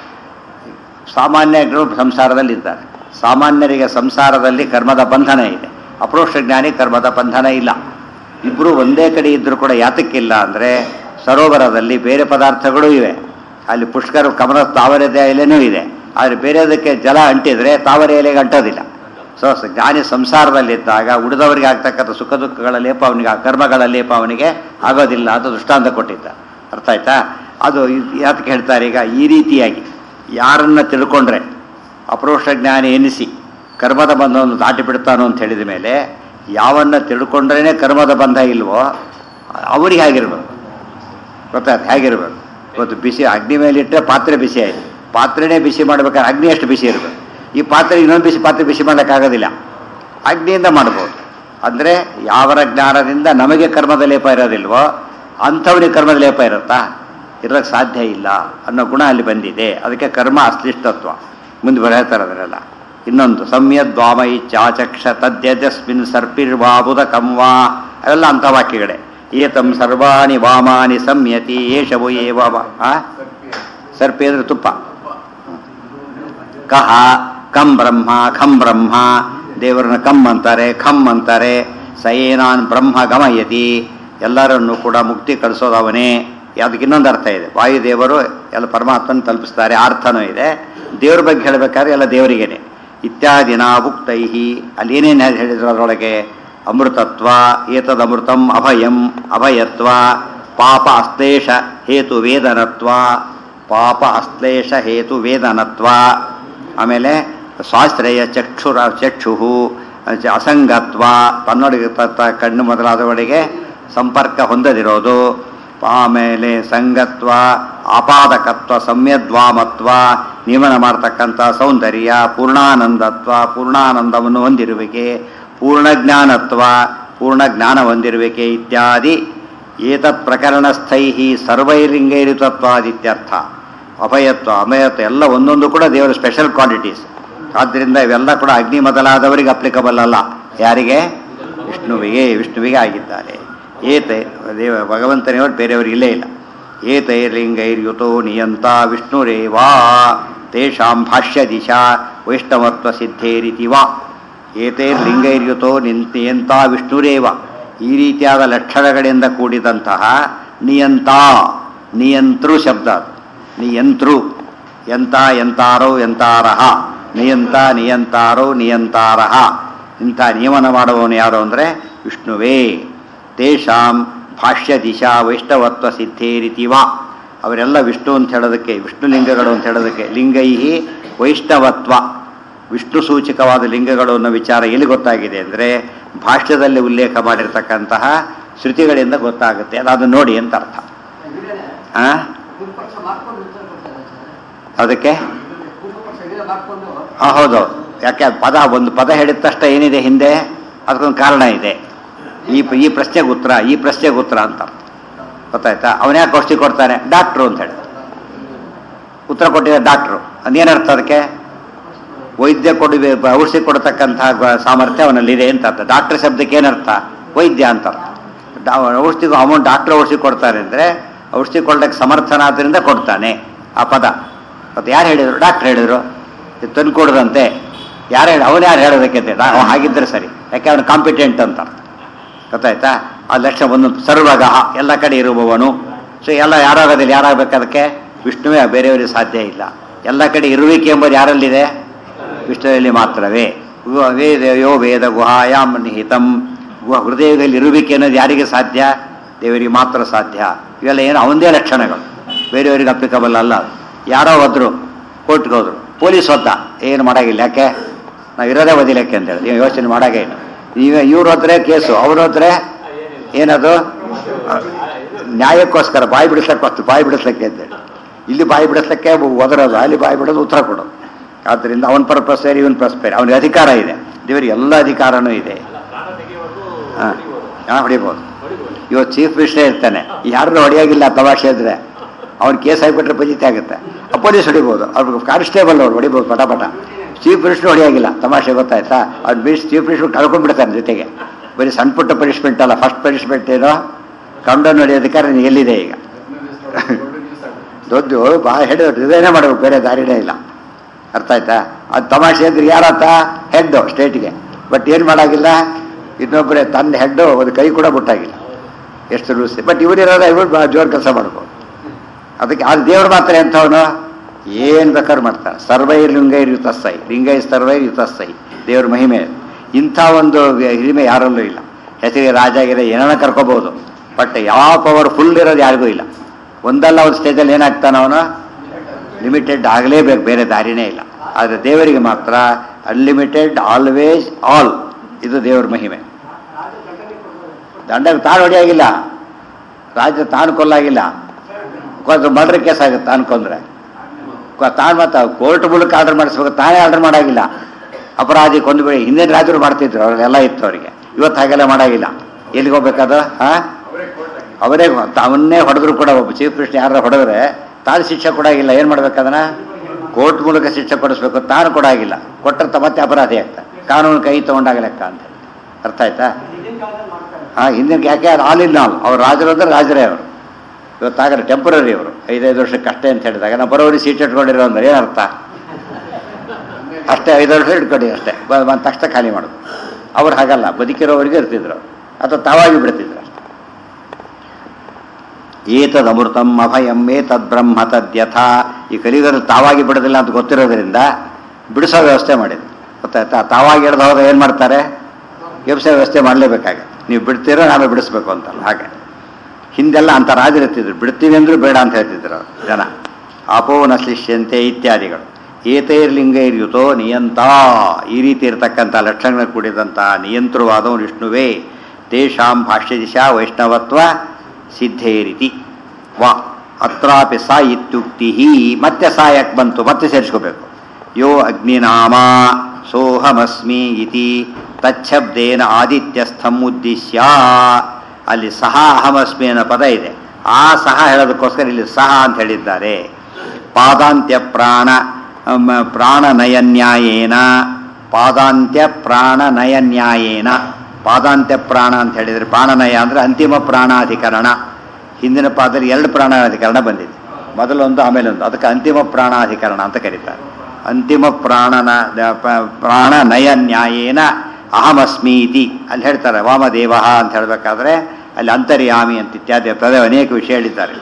ಸಾಮಾನ್ಯರು ಸಂಸಾರದಲ್ಲಿದ್ದಾರೆ. ಸಾಮಾನ್ಯರಿಗೆ ಸಂಸಾರದಲ್ಲಿ ಕರ್ಮದ ಬಂಧನ ಇದೆ, ಅಪರೋಕ್ಷ ಜ್ಞಾನಿ ಕರ್ಮದ ಬಂಧನ ಇಲ್ಲ. ಇಬ್ಬರು ಒಂದೇ ಕಡೆ ಇದ್ದರೂ ಕೂಡ ಯಾತಕ್ಕಿಲ್ಲ ಅಂದರೆ ಸರೋವರದಲ್ಲಿ ಬೇರೆ ಪದಾರ್ಥಗಳೂ ಇವೆ. ಅಲ್ಲಿ ಪುಷ್ಕರ ಕಮಲ ತಾವರೆದ ಎಲೆನೂ ಇದೆ, ಆದರೆ ಬೇರೆದಕ್ಕೆ ಜಲ ಅಂಟಿದರೆ ತಾವರೆ ಎಲೆಗೆ ಅಂಟೋದಿಲ್ಲ. ಸೊ ಜ್ಞಾನಿ ಸಂಸಾರದಲ್ಲಿದ್ದಾಗ ಉಳಿದವರಿಗೆ ಆಗ್ತಕ್ಕಂಥ ಸುಖ ದುಃಖಗಳ ಲೇಪ ಅವನಿಗೆ, ಆ ಕರ್ಮಗಳ ಲೇಪ ಅವನಿಗೆ ಆಗೋದಿಲ್ಲ ಅಂತ ದೃಷ್ಟಾಂತ ಕೊಟ್ಟಿದ್ದ. ಅರ್ಥ ಆಯ್ತಾ? ಅದು ಯಾತಕ್ಕೆ ಹೇಳ್ತಾರೆ ಈಗ ಈ ರೀತಿಯಾಗಿ ಯಾರನ್ನ ತಿಳ್ಕೊಂಡ್ರೆ ಅಪರೋಕ್ಷ ಜ್ಞಾನಿ ಎನಿಸಿ ಕರ್ಮದ ಬಂಧವನ್ನು ದಾಟಿ ಬಿಡ್ತಾನೋ ಅಂತ ಹೇಳಿದ ಮೇಲೆ ಯಾವನ್ನ ತಿಳ್ಕೊಂಡ್ರೇ ಕರ್ಮದ ಬಂಧ ಇಲ್ವೋ ಅವರಿಗೆ ಹೇಗಿರ್ಬೇಕು ಗೊತ್ತಾಯ್ತು? ಹೇಗಿರ್ಬೇಕು? ಇವತ್ತು ಬಿಸಿ ಅಗ್ನಿ ಮೇಲೆ ಇಟ್ಟರೆ ಪಾತ್ರೆ ಬಿಸಿ ಆಯಿತು. ಪಾತ್ರೆನೇ ಬಿಸಿ ಮಾಡ್ಬೇಕಾದ್ರೆ ಅಗ್ನಿ ಎಷ್ಟು ಬಿಸಿ ಇರಬೇಕು. ಈ ಪಾತ್ರೆ ಇನ್ನೊಂದು ಬಿಸಿ ಪಾತ್ರೆ ಬಿಸಿ ಮಾಡೋಕ್ಕಾಗೋದಿಲ್ಲ, ಅಗ್ನಿಯಿಂದ ಮಾಡ್ಬೋದು. ಅಂದರೆ ಯಾವರ ಜ್ಞಾನದಿಂದ ನಮಗೆ ಕರ್ಮದ ಲೇಪ ಇರೋದಿಲ್ವೋ ಅಂಥವನಿಗೆ ಕರ್ಮದ ಲೇಪ ಇರುತ್ತಾ? ಇರೋಕ್ಕೆ ಸಾಧ್ಯ ಇಲ್ಲ ಅನ್ನೋ ಗುಣ ಅಲ್ಲಿ ಬಂದಿದೆ. ಅದಕ್ಕೆ ಕರ್ಮ ಅಶ್ಲಿಷ್ಟತ್ವ. ಮುಂದೆ ಬರೆಯುತ್ತಾರೆ ಅದನ್ನೆಲ್ಲ. ಇನ್ನೊಂದು ಸಮ್ಯದ್ವಾಮ ಇಚ್ಛಾಚಕ್ಷ ತದ್ಯಜಸ್ಮಿನ್ ಸರ್ಪಿರ್ವಾಬುದ ಕಂವಾ, ಅವೆಲ್ಲ ಅಂಥ ವಾಕ್ಯಗಳೇ. ಏತಂ ಸರ್ವಾಣಿ ವಾಮಾನಿ ಸಂಯತಿ ಏಷವೋ ಏವ. ಸರ್ಪಿ ಅಂದರೆ ತುಪ್ಪ. ಕಹ ಕಂ ಬ್ರಹ್ಮ ಖಂ ಬ್ರಹ್ಮ, ದೇವರನ್ನ ಕಮ್ ಅಂತಾರೆ, ಖಮ್ ಅಂತಾರೆ. ಸಯೇನಾನ್ ಬ್ರಹ್ಮ ಗಮಯತಿ, ಎಲ್ಲರನ್ನು ಕೂಡ ಮುಕ್ತಿ ಕಳಿಸೋದವನೇ. ಅದಕ್ಕೆ ಇನ್ನೊಂದು ಅರ್ಥ ಇದೆ. ವಾಯುದೇವರು ಎಲ್ಲ ಪರಮಾತ್ಮನ ತಲುಪಿಸ್ತಾರೆ, ಅರ್ಥನೂ ಇದೆ. ದೇವ್ರ ಬಗ್ಗೆ ಹೇಳಬೇಕಾದ್ರೆ ಎಲ್ಲ ದೇವರಿಗೇನೆ. ಇತ್ಯಾದಿನ ಉಕ್ತೈಹಿ, ಅಲ್ಲಿ ಏನೇನು ಹೇಳಿದ್ರು ಅದರೊಳಗೆ ಅಮೃತತ್ವ, ಏತದಮೃತಂ ಅಭಯಂ ಅಭಯತ್ವ, ಪಾಪ ಅಶ್ಲೇಷ ಹೇತು ವೇದನತ್ವ, ಪಾಪ ಅಶ್ಲೇಷ ಹೇತು ವೇದನತ್ವ, ಆಮೇಲೆ ಸ್ವಾಶ್ರಯ ಚಕ್ಷುರ ಚಕ್ಷು ಅಸಂಗತ್ವ, ತನ್ನೊಳಗೆ ಕಣ್ಣು ಮೊದಲಾದವಳಿಗೆ ಸಂಪರ್ಕ ಹೊಂದದಿರೋದು, ಆಮೇಲೆ ಸಂಗತ್ವ, ಆಪಾದಕತ್ವ, ಸಂಯದ್ವಾಮತ್ವ, ನಿಯಮನ ಮಾಡ್ತಕ್ಕಂಥ ಸೌಂದರ್ಯ, ಪೂರ್ಣಾನಂದತ್ವ, ಪೂರ್ಣಾನಂದವನ್ನು ಹೊಂದಿರುವಿಕೆ, ಪೂರ್ಣಜ್ಞಾನತ್ವ, ಪೂರ್ಣ ಜ್ಞಾನ ಹೊಂದಿರುವಿಕೆ ಇತ್ಯಾದಿ. ಏತತ್ ಪ್ರಕರಣಸ್ಥೈ ಸರ್ವೈರ್ಲಿಂಗೈರಿತತ್ವಾದಿತ್ಯರ್ಥ. ಅಭಯತ್ವ ಅಭಯತ್ವ ಎಲ್ಲ ಒಂದೊಂದು ಕೂಡ ದೇವರ ಸ್ಪೆಷಲ್ ಕ್ವಾಲಿಟೀಸ್. ಆದ್ದರಿಂದ ಇವೆಲ್ಲ ಕೂಡ ಅಗ್ನಿ ಮೊದಲಾದವರಿಗೆ ಅಪ್ಲಿಕಬಲ್ ಅಲ್ಲ. ಯಾರಿಗೆ? ವಿಷ್ಣುವಿಗೆ ವಿಷ್ಣುವಿಗೆ ಆಗಿದ್ದಾರೆ. ಏತೆ ದೇವ ಭಗವಂತನೇವರು ಬೇರೆಯವರು ಇಲ್ಲೇ ಇಲ್ಲ. ಏತೈರ್ಲಿಂಗೈರ್ಯುತೋ ನಿಯಂತ ವಿಷ್ಣುರೇವಾ ತೇಷಾಂ ಭಾಷ್ಯ ದಿಶಾ ವೈಷ್ಣವತ್ವ ಸಿದ್ಧೇರಿತಿ ವಾ. ಏತೈರ್ಲಿಂಗೈರ್ಯುತೋ ನಿಯಂತ ವಿಷ್ಣುರೇವ, ಈ ರೀತಿಯಾದ ಲಕ್ಷಣಗಳಿಂದ ಕೂಡಿದಂತಹ ನಿಯಂತ, ನಿಯಂತೃ ಶಬ್ದ. ನಿಯಂತೃ ಎಂತ ಎಂತಾರೋ ಎಂತಾರಹ, ನಿಯಂತ ನಿಯಂತಾರೋ ನಿಯಂತಾರಹ. ಇಂಥ ನಿಯಮನ ಮಾಡುವವನು ಯಾರು ಅಂದರೆ ವಿಷ್ಣುವೇ. ತೇಷಾಂ ಭಾಷ್ಯ ದಿಶಾ ವೈಷ್ಣವತ್ವ ಸಿದ್ಧೇರಿತಿವ, ಅವರೆಲ್ಲ ವಿಷ್ಣು ಅಂತ ಹೇಳೋದಕ್ಕೆ, ವಿಷ್ಣು ಲಿಂಗಗಳು ಅಂತ ಹೇಳೋದಕ್ಕೆ ಲಿಂಗೈಹಿ ವೈಷ್ಣವತ್ವ, ವಿಷ್ಣು ಸೂಚಕವಾದ ಲಿಂಗಗಳು ಅನ್ನೋ ವಿಚಾರ ಎಲ್ಲಿ ಗೊತ್ತಾಗಿದೆ ಅಂದರೆ ಭಾಷ್ಯದಲ್ಲಿ ಉಲ್ಲೇಖ ಮಾಡಿರ್ತಕ್ಕಂತಹ ಶ್ರುತಿಗಳಿಂದ ಗೊತ್ತಾಗುತ್ತೆ. ಅದಾದ ನೋಡಿ ಅಂತ ಅರ್ಥ. ಆ ಅದಕ್ಕೆ ಹಾಂ ಹೌದು. ಯಾಕೆ ಪದ ಒಂದು ಪದ ಹೇಳಿದ ತಕ್ಷಣ ಏನಿದೆ ಹಿಂದೆ ಅದಕ್ಕೊಂದು ಕಾರಣ ಇದೆ. ಈ ಈ ಪ್ರಶ್ನೆಗೆ ಉತ್ತರ, ಈ ಪ್ರಶ್ನೆಗೆ ಉತ್ತರ ಅಂತ ಗೊತ್ತಾಯ್ತಾ. ಅವನ್ಯಾಕೆ ಔಷಧಿ ಕೊಡ್ತಾನೆ? ಡಾಕ್ಟ್ರು ಅಂತ ಹೇಳಿ ಉತ್ತರ ಕೊಟ್ಟಿದ್ದ ಡಾಕ್ಟ್ರು. ಅದೇನರ್ಥ? ಅದಕ್ಕೆ ವೈದ್ಯ ಕೊಡಿ ಔಷಧಿ ಕೊಡತಕ್ಕಂತಹ ಸಾಮರ್ಥ್ಯ ಅವನಲ್ಲಿದೆ ಅಂತ ಅರ್ಥ. ಡಾಕ್ಟರ್ ಶಬ್ದಕ್ಕೆ ಏನರ್ಥ? ವೈದ್ಯ ಅಂತ ಅರ್ಥ. ಔಷಧಿಗೂ ಅವನು ಡಾಕ್ಟ್ರ್ ಔಷಧಿ ಕೊಡ್ತಾನೆ ಅಂದರೆ ಔಷಧಿ ಕೊಡೋಕ್ಕೆ ಸಮರ್ಥನಾದ್ದರಿಂದ ಕೊಡ್ತಾನೆ ಆ ಪದ. ಮತ್ತು ಯಾರು ಹೇಳಿದರು? ಡಾಕ್ಟ್ರ್ ಹೇಳಿದರು. ತಂದು ಕೊಡದಂತೆ ಯಾರು ಹೇಳಿ? ಅವನು ಯಾರು ಹೇಳೋದಕ್ಕೆ ಅಂತ ಹಾಗಿದ್ದರೆ ಸರಿ, ಯಾಕೆ ಅವನು ಕಾಂಪಿಟೆಂಟ್ ಅಂತ ಗೊತ್ತಾಯ್ತಾ. ಆ ಲಕ್ಷಣ ಒಂದು ಸರ್ವಗಹ, ಎಲ್ಲ ಕಡೆ ಇರುವವನು. ಸೊ ಎಲ್ಲ ಯಾರಾಗೋದಿಲ್ಲ, ಯಾರಾಗಬೇಕು ಅದಕ್ಕೆ? ವಿಷ್ಣುವೇ, ಬೇರೆಯವರಿಗೆ ಸಾಧ್ಯ ಇಲ್ಲ. ಎಲ್ಲ ಕಡೆ ಇರುವಿಕೆ ಎಂಬುದು ಯಾರಲ್ಲಿದೆ? ವಿಷ್ಣುವಲ್ಲಿ ಮಾತ್ರವೇ. ವೇದ ಯೋ ವೇದ ಗುಹಾಯಾಮ್ ನಿಹಿತಂ, ಗುಹ ಹೃದಯದಲ್ಲಿ ಇರುವಿಕೆ ಅನ್ನೋದು ಯಾರಿಗೆ ಸಾಧ್ಯ? ದೇವರಿಗೆ ಮಾತ್ರ ಸಾಧ್ಯ. ಇವೆಲ್ಲ ಏನು ಅವನದೇ ಲಕ್ಷಣಗಳು, ಬೇರೆಯವರಿಗೆ ಅಪ್ಲಿಕಬಲ್ ಅಲ್ಲ. ಯಾರೋ ಹೋದ್ರು ಕೋರ್ಟ್ಗೆ ಹೋದ್ರು, ಪೊಲೀಸ್ ಹೋದ, ಏನು ಮಾಡೋಂಗಿಲ್ಲ. ಯಾಕೆ? ನಾವು ಇರೋದೇ ಓದಿಲಕ್ಕೆ ಅಂತೇಳಿ ನೀವು ಯೋಚನೆ ಮಾಡಾಗೆ ಏನು. ಈಗ ಇವ್ರು ಹೋದ್ರೆ ಕೇಸು, ಅವ್ರು ಹೋದ್ರೆ ಏನದು ನ್ಯಾಯಕ್ಕೋಸ್ಕರ ಬಾಯಿ ಬಿಡಿಸ್ಲಿಕ್ಕೆ ಬಾಯಿ ಬಿಡಿಸ್ಲಿಕ್ಕೆ ಅಂತೇಳಿ. ಇಲ್ಲಿ ಬಾಯಿ ಬಿಡಿಸ್ಲಿಕ್ಕೆ ಒದರೋದು, ಅಲ್ಲಿ ಬಾಯಿ ಬಿಡೋದು, ಉತ್ತರ ಕೊಡೋದು. ಆದ್ದರಿಂದ ಅವನ ಪರ್ಪಸ್ ಬೇರೆ, ಇವನ್ ಪರ್ಪಸ್ ಬೇರೆ. ಅವನಿಗೆ ಅಧಿಕಾರ ಇದೆ, ದೇವರಿಗೆ ಎಲ್ಲ ಅಧಿಕಾರನೂ ಇದೆ. ಹಾಂ ಹಾಂ ಹೊಡಿಬೋದು. ಇವತ್ತು ಚೀಫ್ ಮಿನಿಸ್ಟರ್ ಇರ್ತಾನೆ, ಯಾರನ್ನೂ ಹೊಡೆಯೋಗಿಲ್ಲ ತಮಾಷೆ ಇದ್ರೆ ಅವ್ನು ಕೇಸ್ ಆಗಿಬಿಟ್ರೆ ಪಂಜಿತಿ ಆಗುತ್ತೆ. ಆ ಪೊಲೀಸ್ ಹೊಡಿಬೋದು, ಅವ್ರಿಗೆ ಕಾನ್ಸ್ಟೇಬಲ್ ಅವ್ರು ಹೊಡಿಬೋದು ಪಟ ಪಟ. ಚೀಫ್ ಮಿನಿಸ್ಟರ್ ಹೊಡೆಯೋಗಿಲ್ಲ, ತಮಾಷೆ ಗೊತ್ತಾಯ್ತಾ. ಅವ್ನು ಬಿಡಿಸಿ ಚೀಫ್ ಮಿನಿಸ್ಟರ್ ಕಳ್ಕೊಂಡ್ಬಿಡ್ತಾನೆ ಜೊತೆಗೆ. ಬರೀ ಸಣ್ಣ ಪುಟ್ಟ ಪನಿಷ್ಮೆಂಟ್ ಅಲ್ಲ, ಫಸ್ಟ್ ಪನಿಷ್ಮೆಂಟ್ ಏನೋ ಕಂಡೋನ್ ಹೊಡೆಯೋದಕ್ಕಾರೆ ಎಲ್ಲಿದೆ ಈಗ? ದೊಡ್ಡ ಬಾ ಹೆಡ್ ರಿಸೈನೇ ಮಾಡಬೇಕು, ಬೇರೆ ದಾರಿನೇ ಇಲ್ಲ. ಅರ್ಥ ಆಯ್ತಾ? ಅದು ತಮಾಷೆ ಅಂದ್ರೆ ಯಾರತ್ತ ಹೆಡ್ಡು ಸ್ಟೇಟ್ಗೆ, ಬಟ್ ಏನು ಮಾಡೋಂಗಿಲ್ಲ. ಇನ್ನೊಬ್ಬರೇ ತನ್ನ ಹೆಡ್ಡು ಒಂದು ಕೈ ಕೂಡ ಬಿಟ್ಟಾಗಿಲ್ಲ. ಎಷ್ಟು ರೂಲ್ಸ್. ಬಟ್ ಇವರಿರೋದ ಇವರು ಜೋರು ಕೆಲಸ ಮಾಡ್ಬೋದು. ಅದಕ್ಕೆ ಅದು ದೇವರು ಮಾತ್ರ ಎಂಥವನು ಏನು ಬೇಕಾದ್ರೂ ಮಾಡ್ತಾರೆ. ಸರ್ವೈರ್ ಲಿಂಗೈರ್ ಯುತಸ್ಸೈ, ಲಿಂಗೈ ಸರ್ವೈರ್ ಯುತಸ್ಸೈ, ದೇವ್ರ ಮಹಿಮೆ. ಇಂಥ ಒಂದು ಹಿರಿಮೆ ಯಾರಲ್ಲೂ ಇಲ್ಲ. ಹೆಸರಿಗೆ ರಾಜ ಆಗಿದೆ, ಏನಾರ ಕರ್ಕೋಬಹುದು, ಬಟ್ ಯಾವ ಪವರ್ ಫುಲ್ ಇರೋದು ಯಾರಿಗೂ ಇಲ್ಲ. ಒಂದಲ್ಲ ಒಂದು ಸ್ಟೇಜಲ್ಲಿ ಏನಾಗ್ತಾನೆ ಅವನು ಲಿಮಿಟೆಡ್ ಆಗಲೇಬೇಕು, ಬೇರೆ ದಾರಿನೇ ಇಲ್ಲ. ಆದರೆ ದೇವರಿಗೆ ಮಾತ್ರ ಅನ್ಲಿಮಿಟೆಡ್, ಆಲ್ವೇಸ್ ಆಲ್. ಇದು ದೇವ್ರ ಮಹಿಮೆ. ದಂಡ ತಾನು ಹೊಡೆಯಾಗಿಲ್ಲ, ರಾಜ ತಾನು ಕೊಲ್ಲಾಗಿಲ್ಲ, ಮರ್ಡರ್ ಕೇಸ್ ಆಗುತ್ತೆ ಅನ್ಕೊಂಡ್ರೆ ತಾನು ಮತ್ತೆ ಕೋರ್ಟ್ ಮೂಲಕ ಆರ್ಡರ್ ಮಾಡಿಸ್ಬೇಕು, ತಾನೇ ಆರ್ಡರ್ ಮಾಡಾಗಿಲ್ಲ. ಅಪರಾಧಿ ಕೊಂದುಬಿಡಿ, ಹಿಂದಿನ ರಾಜರು ಮಾಡ್ತಿದ್ರು, ಅವರೆಲ್ಲ ಇತ್ತು ಅವರಿಗೆ. ಇವತ್ತು ಹಾಗೆಲ್ಲ ಮಾಡಾಗಿಲ್ಲ. ಎಲ್ಲಿಗೆ ಹೋಗ್ಬೇಕದು? ಹಾಂ, ಅವರೇ ಅವನ್ನೇ ಹೊಡೆದ್ರು ಕೂಡ ಒಬ್ಬ ಚೀಫ್ ಮಿನಿಸ್ಟರ್ ಯಾರು ಹೊಡೆದ್ರೆ ತಾನು ಶಿಕ್ಷೆ ಕೊಡಾಗಿಲ್ಲ. ಏನು ಮಾಡ್ಬೇಕದನ್ನ? ಕೋರ್ಟ್ ಮೂಲಕ ಶಿಕ್ಷೆ ಕೊಡಿಸ್ಬೇಕು, ತಾನು ಕೊಡಾಗಿಲ್ಲ. ಕೊಟ್ಟಂತ ಮತ್ತೆ ಅಪರಾಧಿ ಆಗ್ತಾರೆ. ಕಾನೂನು ಕೈ ತೊಗೊಂಡಾಗ ಲೆಕ್ಕ ಅಂತ. ಅರ್ಥ ಆಯ್ತಾ? ಹಾಂ, ಹಿಂದಿನ ಯಾಕೆ ಅದು ಆಲಿಲ್ಲ ನಾವು ಅವ್ರು ರಾಜರು ಅಂದ್ರೆ ರಾಜರೇ ಅವರು. ಇವತ್ತಾಗರೆ ಟೆಂಪರರಿ ಅವರು, ಐದೈದು ವರ್ಷಕ್ಕೆ ಅಷ್ಟೇ ಅಂತ ಹೇಳಿದಾಗ ನಾವು ಬರೋರಿಗೆ ಸೀಟ್ ಇಟ್ಕೊಂಡಿರೋ ಅಂದ್ರೆ ಏನರ್ಥ? ಅಷ್ಟೇ ಐದು ವರ್ಷ ಇಟ್ಕೊಂಡು ಅಷ್ಟೇ ಬಂದ ತಕ್ಷಣ ಖಾಲಿ ಮಾಡೋದು. ಅವ್ರು ಹಾಗಲ್ಲ, ಬದುಕಿರೋವರೆಗೆ ಇರ್ತಿದ್ರು ಅಥವಾ ತಾವಾಗಿ ಬಿಡ್ತಿದ್ರು ಅಷ್ಟೆ. ಏತದ್ ಅಮೃತಂ ಅಭಯಂ ಏತದ್ ಬ್ರಹ್ಮ ತದ್ಯಥ. ಈ ಕಲಿಗರು ತಾವಾಗಿ ಬಿಡೋದಿಲ್ಲ ಅಂತ ಗೊತ್ತಿರೋದ್ರಿಂದ ಬಿಡಿಸೋ ವ್ಯವಸ್ಥೆ ಮಾಡಿದ್ರು. ಗೊತ್ತಾಯ್ತಾ? ತಾವಾಗಿ ಹಿಡ್ದು ಹೋದ ಏನು ಮಾಡ್ತಾರೆ? ಎಬ್ಸೋ ವ್ಯವಸ್ಥೆ ಮಾಡಲೇಬೇಕಾಗ. ನೀವು ಬಿಡ್ತೀರೋ ನಾವೇ ಬಿಡಿಸ್ಬೇಕು ಅಂತಲ್ಲ. ಹಾಗೆ ಹಿಂದೆಲ್ಲ ಅಂತ ರಾಜರಿರ್ತಿದ್ರು, ಬಿಡ್ತೀವಿ ಅಂದ್ರೂ ಬೇಡ ಅಂತ ಹೇಳ್ತಿದ್ರು ಜನ. ಅಪೋನ ಶಿಷ್ಯಂತೆ ಇತ್ಯಾದಿಗಳು. ಏತೈರ್ಲಿಂಗೈರ್ಯುತೋ ನಿಯಂತ. ಈ ರೀತಿ ಇರತಕ್ಕಂಥ ಲಕ್ಷಣಗಳು ಕೂಡಿದಂಥ ನಿಯಂತ್ರವಾದವು ವಿಷ್ಣುವೇ. ತೇಷಾಂ ಭಾಷ್ಯದಿಶಾ ವೈಷ್ಣವತ್ವ ಸಿದ್ಧೇ ರೀತಿ ವಾ ಅತ್ರಾಪಿ ಸಾ ಇತ್ಯುಕ್ತಿ. ಮತ್ತೆ ಸಾ ಯಾಕೆ ಬಂತು? ಮತ್ತೆ ಸೇರಿಸ್ಕೋಬೇಕು. ಯೋ ಅಗ್ನಿನಾಮ ಸೋಹಮಸ್ಮಿ ಇತಿ ತಚ್ಛಬ್ದೇನ ಆದಿತ್ಯಸ್ಥಂ ಉದ್ದೇಶ್ಯ. ಅಲ್ಲಿ ಸಹ ಅಹಮಸ್ಮಿ ಅನ್ನೋ ಪದ ಇದೆ. ಆ ಸಹ ಹೇಳೋದಕ್ಕೋಸ್ಕರ ಇಲ್ಲಿ ಸಹ ಅಂತ ಹೇಳಿದ್ದಾರೆ. ಪಾದಾಂತ್ಯ ಪ್ರಾಣ ಪ್ರಾಣನಯನ್ಯಾಯೇನ. ಪಾದಾಂತ್ಯ ಪ್ರಾಣನಯನ್ಯಾಯೇನ. ಪಾದಾಂತ್ಯ ಪ್ರಾಣ ಅಂತ ಹೇಳಿದರೆ ಪ್ರಾಣನಯ ಅಂದರೆ ಅಂತಿಮ ಪ್ರಾಣಾಧಿಕರಣ. ಹಿಂದಿನ ಪಾದದಲ್ಲಿ ಎರಡು ಪ್ರಾಣಾಧಿಕರಣ ಬಂದಿದೆ, ಮೊದಲೊಂದು ಆಮೇಲೊಂದು. ಅದಕ್ಕೆ ಅಂತಿಮ ಪ್ರಾಣಾಧಿಕರಣ ಅಂತ ಕರೀತಾರೆ. ಅಂತಿಮ ಪ್ರಾಣನ ಪ್ರಾಣನಯ ನ್ಯಾಯೇನ ಅಹಮಸ್ಮಿ ಇತಿ ಅಲ್ಲಿ ಹೇಳ್ತಾರೆ. ವಾಮದೇವ ಅಂತ ಹೇಳಬೇಕಾದ್ರೆ ಅಲ್ಲಿ ಅಂತರ್ಯಾಮಿ ಅಂತ ಇತ್ಯಾದಿ ಪದ ಅನೇಕ ವಿಷಯ ಹೇಳಿದ್ದಾರೆ.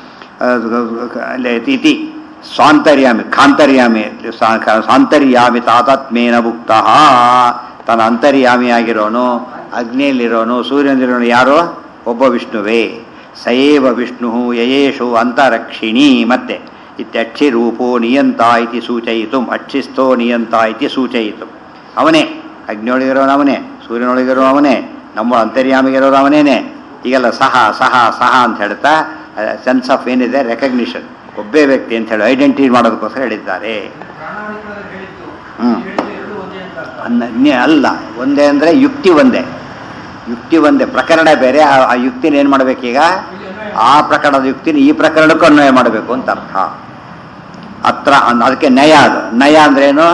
ಅಲ್ಲಿ ಇತಿ ಸ್ವಾಂತರ್ಯಾಮಿ ಖಾಂತರ್ಯಾಮಿ ಸ್ವಾಂತರ್ಯಾಮಿ ತಾತಾತ್ಮೇನ ಭುಕ್ತ. ತನ್ನ ಅಂತರ್ಯಾಮಿಯಾಗಿರೋನು, ಅಗ್ನಿಯಲ್ಲಿರೋನು, ಸೂರ್ಯನಲ್ಲಿರೋನು ಯಾರೋ ಒಬ್ಬ ವಿಷ್ಣುವೇ. ಸಯೇವ ವಿಷ್ಣು ಯಯೇಷು ಅಂತರಕ್ಷಿಣಿ. ಮತ್ತೆ ಇತ್ಯಕ್ಷಿರೂಪೋ ನಿಯಂತ ಇತಿ ಸೂಚಯಿತು. ಅಕ್ಷಿಸ್ಥೋ ನಿಯಂತ ಇತಿ ಸೂಚಯಿತು. ಅವನೇ ಅಗ್ನಿಯೊಳಗಿರೋನು, ಅವನೇ ಸೂರ್ಯನೊಳಗಿರೋ ಅವನೇ, ನಮ್ಮ ಅಂತರ್ಯಾಮಿಗಿರೋದು ಅವನೇನೆ. ಈಗೆಲ್ಲ ಸಹ ಸಹ ಸಹ ಅಂತ ಹೇಳ್ತಾ ಸೆನ್ಸ್ ಆಫ್ ಏನಿದೆ ರೆಕಗ್ನಿಷನ್, ಒಬ್ಬೇ ವ್ಯಕ್ತಿ ಅಂತ ಹೇಳಿ ಐಡೆಂಟಿಟಿ ಮಾಡೋದಕ್ಕೋಸ್ಕರ ಹೇಳಿದ್ದಾರೆ. ಹ್ಞೂ ಅಲ್ಲ, ಒಂದೇ ಅಂದರೆ ಯುಕ್ತಿ ಒಂದೇ. ಯುಕ್ತಿ ಒಂದೇ, ಪ್ರಕರಣ ಬೇರೆ. ಆ ಯುಕ್ತಿನ ಏನು ಮಾಡಬೇಕೀಗ? ಆ ಪ್ರಕರಣದ ಯುಕ್ತಿನ ಈ ಪ್ರಕರಣಕ್ಕೂ ಅನ್ವಯ ಮಾಡಬೇಕು ಅಂತ ಅರ್ಥ. ಹತ್ರ ಅದಕ್ಕೆ ನಯ. ಅದು ನಯ ಅಂದ್ರೇನು?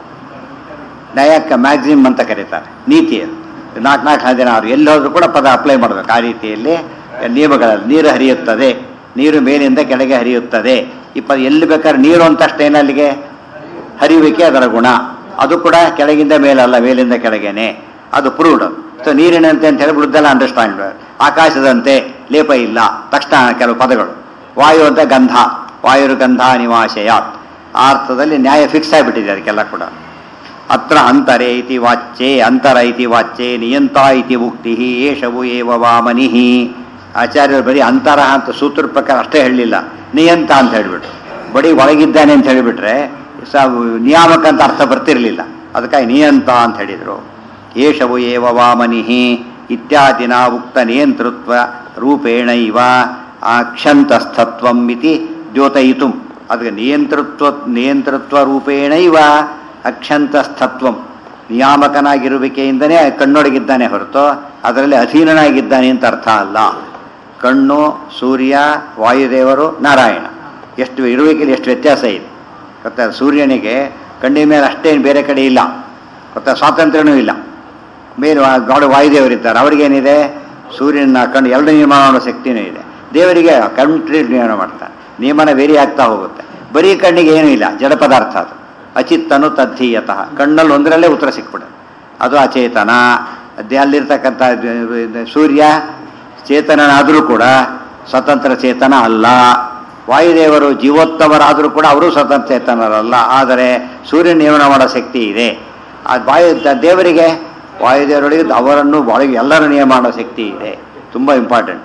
ನಯಕ್ಕೆ ಮ್ಯಾಕ್ಸಿಮಮ್ ಅಂತ ಕರೀತಾರೆ. ನೀತಿ ಅದು. ನಾಲ್ಕು ನಾಲ್ಕು ಹದಿನಾರು ಎಲ್ಲಿ ಹೋದ್ರೂ ಕೂಡ ಪದ ಅಪ್ಲೈ ಮಾಡಬೇಕು. ಆ ರೀತಿಯಲ್ಲಿ ನಿಯಮಗಳಲ್ಲಿ ನೀರು ಹರಿಯುತ್ತದೆ, ನೀರು ಮೇಲಿಂದ ಕೆಳಗೆ ಹರಿಯುತ್ತದೆ. ಈ ಪದ ಎಲ್ಲಿ ಬೇಕಾದ್ರೆ ನೀರು ಅಂತಷ್ಟೇನು ಅಲ್ಲಿಗೆ ಹರಿಯುವಿಕೆ ಅದರ ಗುಣ. ಅದು ಕೂಡ ಕೆಳಗಿಂದ ಮೇಲಲ್ಲ, ಮೇಲಿಂದ ಕೆಳಗೇನೆ. ಅದು ಪ್ರೂವ್ಡ್. ಸೊ ನೀರಿನಂತೆ ಅಂತ ಹೇಳಿ ಬಿಡುದೆಲ್ಲ ಅಂಡರ್ಸ್ಟ್ಯಾಂಡ್. ಆಕಾಶದಂತೆ ಲೇಪ ಇಲ್ಲ ತಕ್ಷಣ ಕೆಲವು ಪದಗಳು. ವಾಯು ಅಂತ ಗಂಧ, ವಾಯುರು ಗಂಧ ನಿವಾಶಯ. ಆ ಅರ್ಥದಲ್ಲಿ ನ್ಯಾಯ ಫಿಕ್ಸ್ ಆಗಿಬಿಟ್ಟಿದೆ ಅದಕ್ಕೆಲ್ಲ ಕೂಡ. ಅತ್ರ ಅಂತರೇ ಇತಿ ವಾಚ್ಯೆ ಅಂತರ ಇತಿ ವಾಚ್ಯೆ ನಿಯಂತ ಇತಿ ಉಕ್ತಿ ಏಷವು ಏವ ವಾಮನಿ. ಆಚಾರ್ಯರು ಬರೀ ಅಂತರ ಅಂತ ಸೂತ್ರ ಪ್ರಕಾರ ಅಷ್ಟೇ ಹೇಳಲಿಲ್ಲ, ನಿಯಂತ ಅಂತ ಹೇಳಿಬಿಟ್ರು. ಬರೀ ಒಳಗಿದ್ದಾನೆ ಅಂತ ಹೇಳಿಬಿಟ್ರೆ ಸ ನಿಯಾಮಕ ಅಂತ ಅರ್ಥ ಬರ್ತಿರಲಿಲ್ಲ. ಅದಕ್ಕಾಗಿ ನಿಯಂತ ಅಂತ ಹೇಳಿದರು. ಏಷವು ಏವ ವಾಮನಿ ಇತ್ಯಾದಿನ ಉಕ್ತ ನಿಯಂತೃತ್ವ ರೂಪೇಣ ಇವ ಅಕ್ಷಂತಸ್ಥತ್ವಂ ಇತಿ ದ್ಯೋತಯಿತು. ಅದಕ್ಕೆ ನಿಯಂತೃತ್ವ ನಿಯಂತೃತ್ವ ರೂಪೇಣ ಇವ ಅಕ್ಷಂತಸ್ಥತ್ವಂ. ನಿಯಾಮಕನಾಗಿರುವಿಕೆಯಿಂದನೇ ಕಣ್ಣೊಳಗಿದ್ದಾನೆ ಹೊರತು ಅದರಲ್ಲಿ ಅಧೀನನಾಗಿದ್ದಾನೆ ಅಂತ ಅರ್ಥ ಅಲ್ಲ. ಕಣ್ಣು, ಸೂರ್ಯ, ವಾಯುದೇವರು, ನಾರಾಯಣ, ಎಷ್ಟು ಇರುವಿಕೆಯಲ್ಲಿ ಎಷ್ಟು ವ್ಯತ್ಯಾಸ ಇದೆ ಗೊತ್ತಾ? ಸೂರ್ಯನಿಗೆ ಕಣ್ಣಿನ ಮೇಲೆ ಅಷ್ಟೇನು ಬೇರೆ ಕಡೆ ಇಲ್ಲ ಗೊತ್ತಾ? ಸ್ವಾತಂತ್ರ್ಯನೂ ಇಲ್ಲ. ಮೇಲೆ ಗಾಡು ವಾಯುದೇವರಿದ್ದಾರೆ, ಅವ್ರಿಗೇನಿದೆ? ಸೂರ್ಯನ ಕಣ್ಣು ಎರಡು ನಿರ್ಮಾಣ ಮಾಡೋ ಶಕ್ತಿನೂ ಇದೆ. ದೇವರಿಗೆ ಕಂಪ್ಲೀಟ್ ನಿಯಮನ ಮಾಡ್ತಾರೆ. ನಿಯಮನ ವೇರಿ ಆಗ್ತಾ ಹೋಗುತ್ತೆ. ಬರೀ ಕಣ್ಣಿಗೆ ಏನೂ ಇಲ್ಲ, ಜಡ ಪದಾರ್ಥ ಅದು. ಅಚಿತ್ತನು ತದ್ಧೀಯತಃ, ಕಣ್ಣಲ್ಲಿ ಒಂದರಲ್ಲೇ ಉತ್ತರ ಸಿಕ್ಬಿಡುತ್ತೆ. ಅದು ಅಚೇತನ. ಅದೇ ಅಲ್ಲಿರ್ತಕ್ಕಂಥ ಸೂರ್ಯ ಚೇತನನಾದರೂ ಕೂಡ ಸ್ವತಂತ್ರ ಚೇತನ ಅಲ್ಲ. ವಾಯುದೇವರು ಜೀವೋತ್ತಮರಾದರೂ ಕೂಡ ಅವರು ಸ್ವತಂತ್ರ ಚೇತನರಲ್ಲ. ಆದರೆ ಸೂರ್ಯ ನಿಯಮನ ಮಾಡೋ ಶಕ್ತಿ ಇದೆ. ಆ ವಾಯು ದೇವರಿಗೆ ವಾಯುದೇವರೊಳಗೆ ಅವರನ್ನು ಒಳಗೆ ಎಲ್ಲರ ನಿಯಮ ಮಾಡೋ ಶಕ್ತಿ ಇದೆ. ತುಂಬ ಇಂಪಾರ್ಟೆಂಟ್.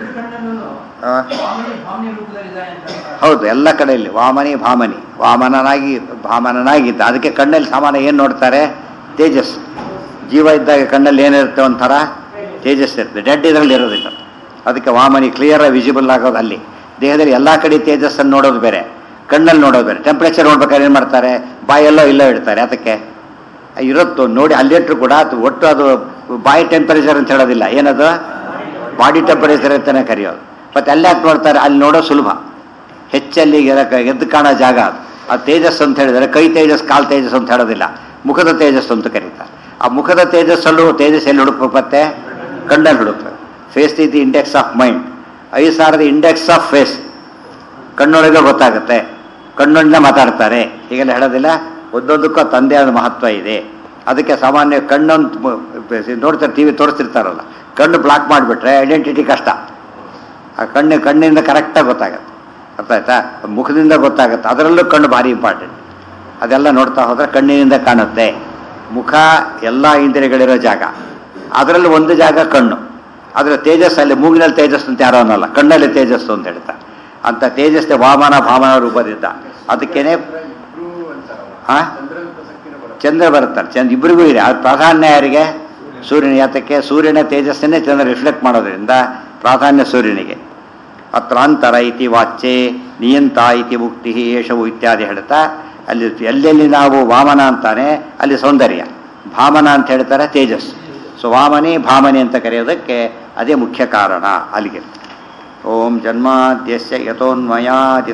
ಹೌದು, ಎಲ್ಲ ಕಡೆಯಲ್ಲಿ ವಾಮನಿ ಭಾಮನಿ, ವಾಮನನಾಗಿ ಭಾಮನನಾಗಿದ್ದ. ಅದಕ್ಕೆ ಕಣ್ಣಲ್ಲಿ ಸಾಮಾನ್ಯ ಏನು ನೋಡ್ತಾರೆ? ತೇಜಸ್. ಜೀವ ಇದ್ದಾಗ ಕಣ್ಣಲ್ಲಿ ಏನಿರುತ್ತೆ? ಒಂಥರ ತೇಜಸ್ ಇರುತ್ತೆ. ಡೆಡ್ ಇದರಲ್ಲಿ ಇರೋದಿಲ್ಲ. ಅದಕ್ಕೆ ವಾಮನಿ ಕ್ಲಿಯರ್ ವಿಸಿಬಲ್ ಆಗೋದು ಅಲ್ಲಿ. ದೇಹದಲ್ಲಿ ಎಲ್ಲ ಕಡೆ ತೇಜಸ್ಸನ್ನು ನೋಡೋದು ಬೇರೆ, ಕಣ್ಣಲ್ಲಿ ನೋಡೋದು ಬೇರೆ. ಟೆಂಪ್ರೇಚರ್ ನೋಡ್ಬೇಕಾದ್ರೆ ಏನು ಮಾಡ್ತಾರೆ, ಬಾಯೆಲ್ಲೋ ಇಲ್ಲೋ ಇಡ್ತಾರೆ. ಅದಕ್ಕೆ ಇರುತ್ತೋ ನೋಡಿ ಅಲ್ಲಿಟ್ಟರು ಕೂಡ ಅದು ಒಟ್ಟು ಅದು ಬಾಯಿ ಟೆಂಪರೇಚರ್ ಅಂತ ಹೇಳೋದಿಲ್ಲ, ಏನದು ಬಾಡಿ ಟೆಂಪರೇಚರ್ ಅಂತಾನೆ ಕರೆಯೋದು. ಮತ್ತು ಅಲ್ಲಿ ಯಾಕೆ ನೋಡ್ತಾರೆ, ಅಲ್ಲಿ ನೋಡೋ ಸುಲಭ, ಹೆಚ್ಚಲ್ಲಿ ಎದ್ದು ಕಾಣೋ ಜಾಗ ಅದು. ಆ ತೇಜಸ್ಸು ಅಂತ ಹೇಳಿದರೆ ಕೈ ತೇಜಸ್ ಕಾಲು ತೇಜಸ್ ಅಂತ ಹೇಳೋದಿಲ್ಲ, ಮುಖದ ತೇಜಸ್ಸು ಅಂತ ಕರೀತಾರೆ. ಆ ಮುಖದ ತೇಜಸ್ಸಲ್ಲೂ ತೇಜಸ್ ಎಲ್ಲಿ ಹುಡುಕ್ಬೇಕು, ಮತ್ತೆ ಕಣ್ಣಲ್ಲಿ ಹುಡುಕ್ಬೇಕು. Face is the index of mind, eyes are the index of face. ಕಣ್ಣೊಳಗೆ ಗೊತ್ತಾಗುತ್ತೆ, ಕಣ್ಣೊಳಗೆ ಮಾತಾಡ್ತಾರೆ ಹೀಗೆಲ್ಲ ಹೇಳೋದಿಲ್ಲ. ಒಂದೊಂದಕ್ಕೂ ತಂದೆ ಆದ ಮಹತ್ವ ಇದೆ. ಅದಕ್ಕೆ ಸಾಮಾನ್ಯ ಕಣ್ಣೊಂದು ನೋಡ್ತಾರೆ, ಟಿ ವಿ ತೋರಿಸ್ತಿರ್ತಾರಲ್ಲ, ಕಣ್ಣು ಬ್ಲಾಕ್ ಮಾಡಿಬಿಟ್ರೆ ಐಡೆಂಟಿಟಿ ಕಷ್ಟ. ಆ ಕಣ್ಣು ಕಣ್ಣಿಂದ ಕರೆಕ್ಟಾಗಿ ಗೊತ್ತಾಗುತ್ತೆ, ಅರ್ಥ ಆಯ್ತಾ? ಮುಖದಿಂದ ಗೊತ್ತಾಗುತ್ತೆ, ಅದರಲ್ಲೂ ಕಣ್ಣು ಭಾರಿ ಇಂಪಾರ್ಟೆಂಟ್. ಅದೆಲ್ಲ ನೋಡ್ತಾ ಹೋದರೆ ಕಣ್ಣಿನಿಂದ ಕಾಣುತ್ತೆ. ಮುಖ ಎಲ್ಲ ಇಂದ್ರಿಯಗಳಿರೋ ಜಾಗ, ಅದರಲ್ಲಿ ಒಂದು ಜಾಗ ಕಣ್ಣು. ಅದರ ತೇಜಸ್ಸಲ್ಲಿ ಮೂಗಿನಲ್ಲಿ ತೇಜಸ್ಸು ಅಂತ ಯಾರೋ ಅನ್ನಲ್ಲ, ಕಣ್ಣಲ್ಲಿ ತೇಜಸ್ಸು ಅಂತ ಹೇಳ್ತಾರೆ. ಅಂತ ತೇಜಸ್ಸೆ ವಾಮನ ಭಾವನ ರೂಪದಿಂದ. ಅದಕ್ಕೇನೆ ಹಾಂ ಚಂದ್ರ ಬರ್ತಾರೆ, ಚಂದ್ರ ಇಬ್ಬರಿಗೂ ಇದೆ. ಅದು ಪ್ರಾಧಾನ್ಯ ಯಾರಿಗೆ? ಸೂರ್ಯನ. ಯಾತಕ್ಕೆ? ಸೂರ್ಯನ ತೇಜಸ್ಸನ್ನೇ ಚಂದ್ರ ರಿಫ್ಲೆಕ್ಟ್ ಮಾಡೋದ್ರಿಂದ ಪ್ರಾಧಾನ್ಯ ಸೂರ್ಯನಿಗೆ. ಅತ್ರಾಂತರ ಇತಿ ವಾಚ್ಯೆ ನಿಯಂತ ಇತಿ ಮುಕ್ತಿ ಯೇಷವು ಇತ್ಯಾದಿ ಹೇಳ್ತಾ, ಅಲ್ಲಿ ಎಲ್ಲೆಲ್ಲಿ ನಾವು ವಾಮನ ಅಂತಾನೆ ಅಲ್ಲಿ ಸೌಂದರ್ಯ, ಭಾಮನ ಅಂತ ಹೇಳ್ತಾರೆ ತೇಜಸ್ಸು. ಸೊ ವಾಮನಿ ಭಾಮನಿ ಅಂತ ಕರೆಯೋದಕ್ಕೆ ಅದೇ ಮುಖ್ಯ ಕಾರಣ ಅಲ್ಲಿಗೆ. ಓಂ ಜನ್ಮಾದ್ಯಸ್ಯ ಯತೋನ್ಮಯಾದಿ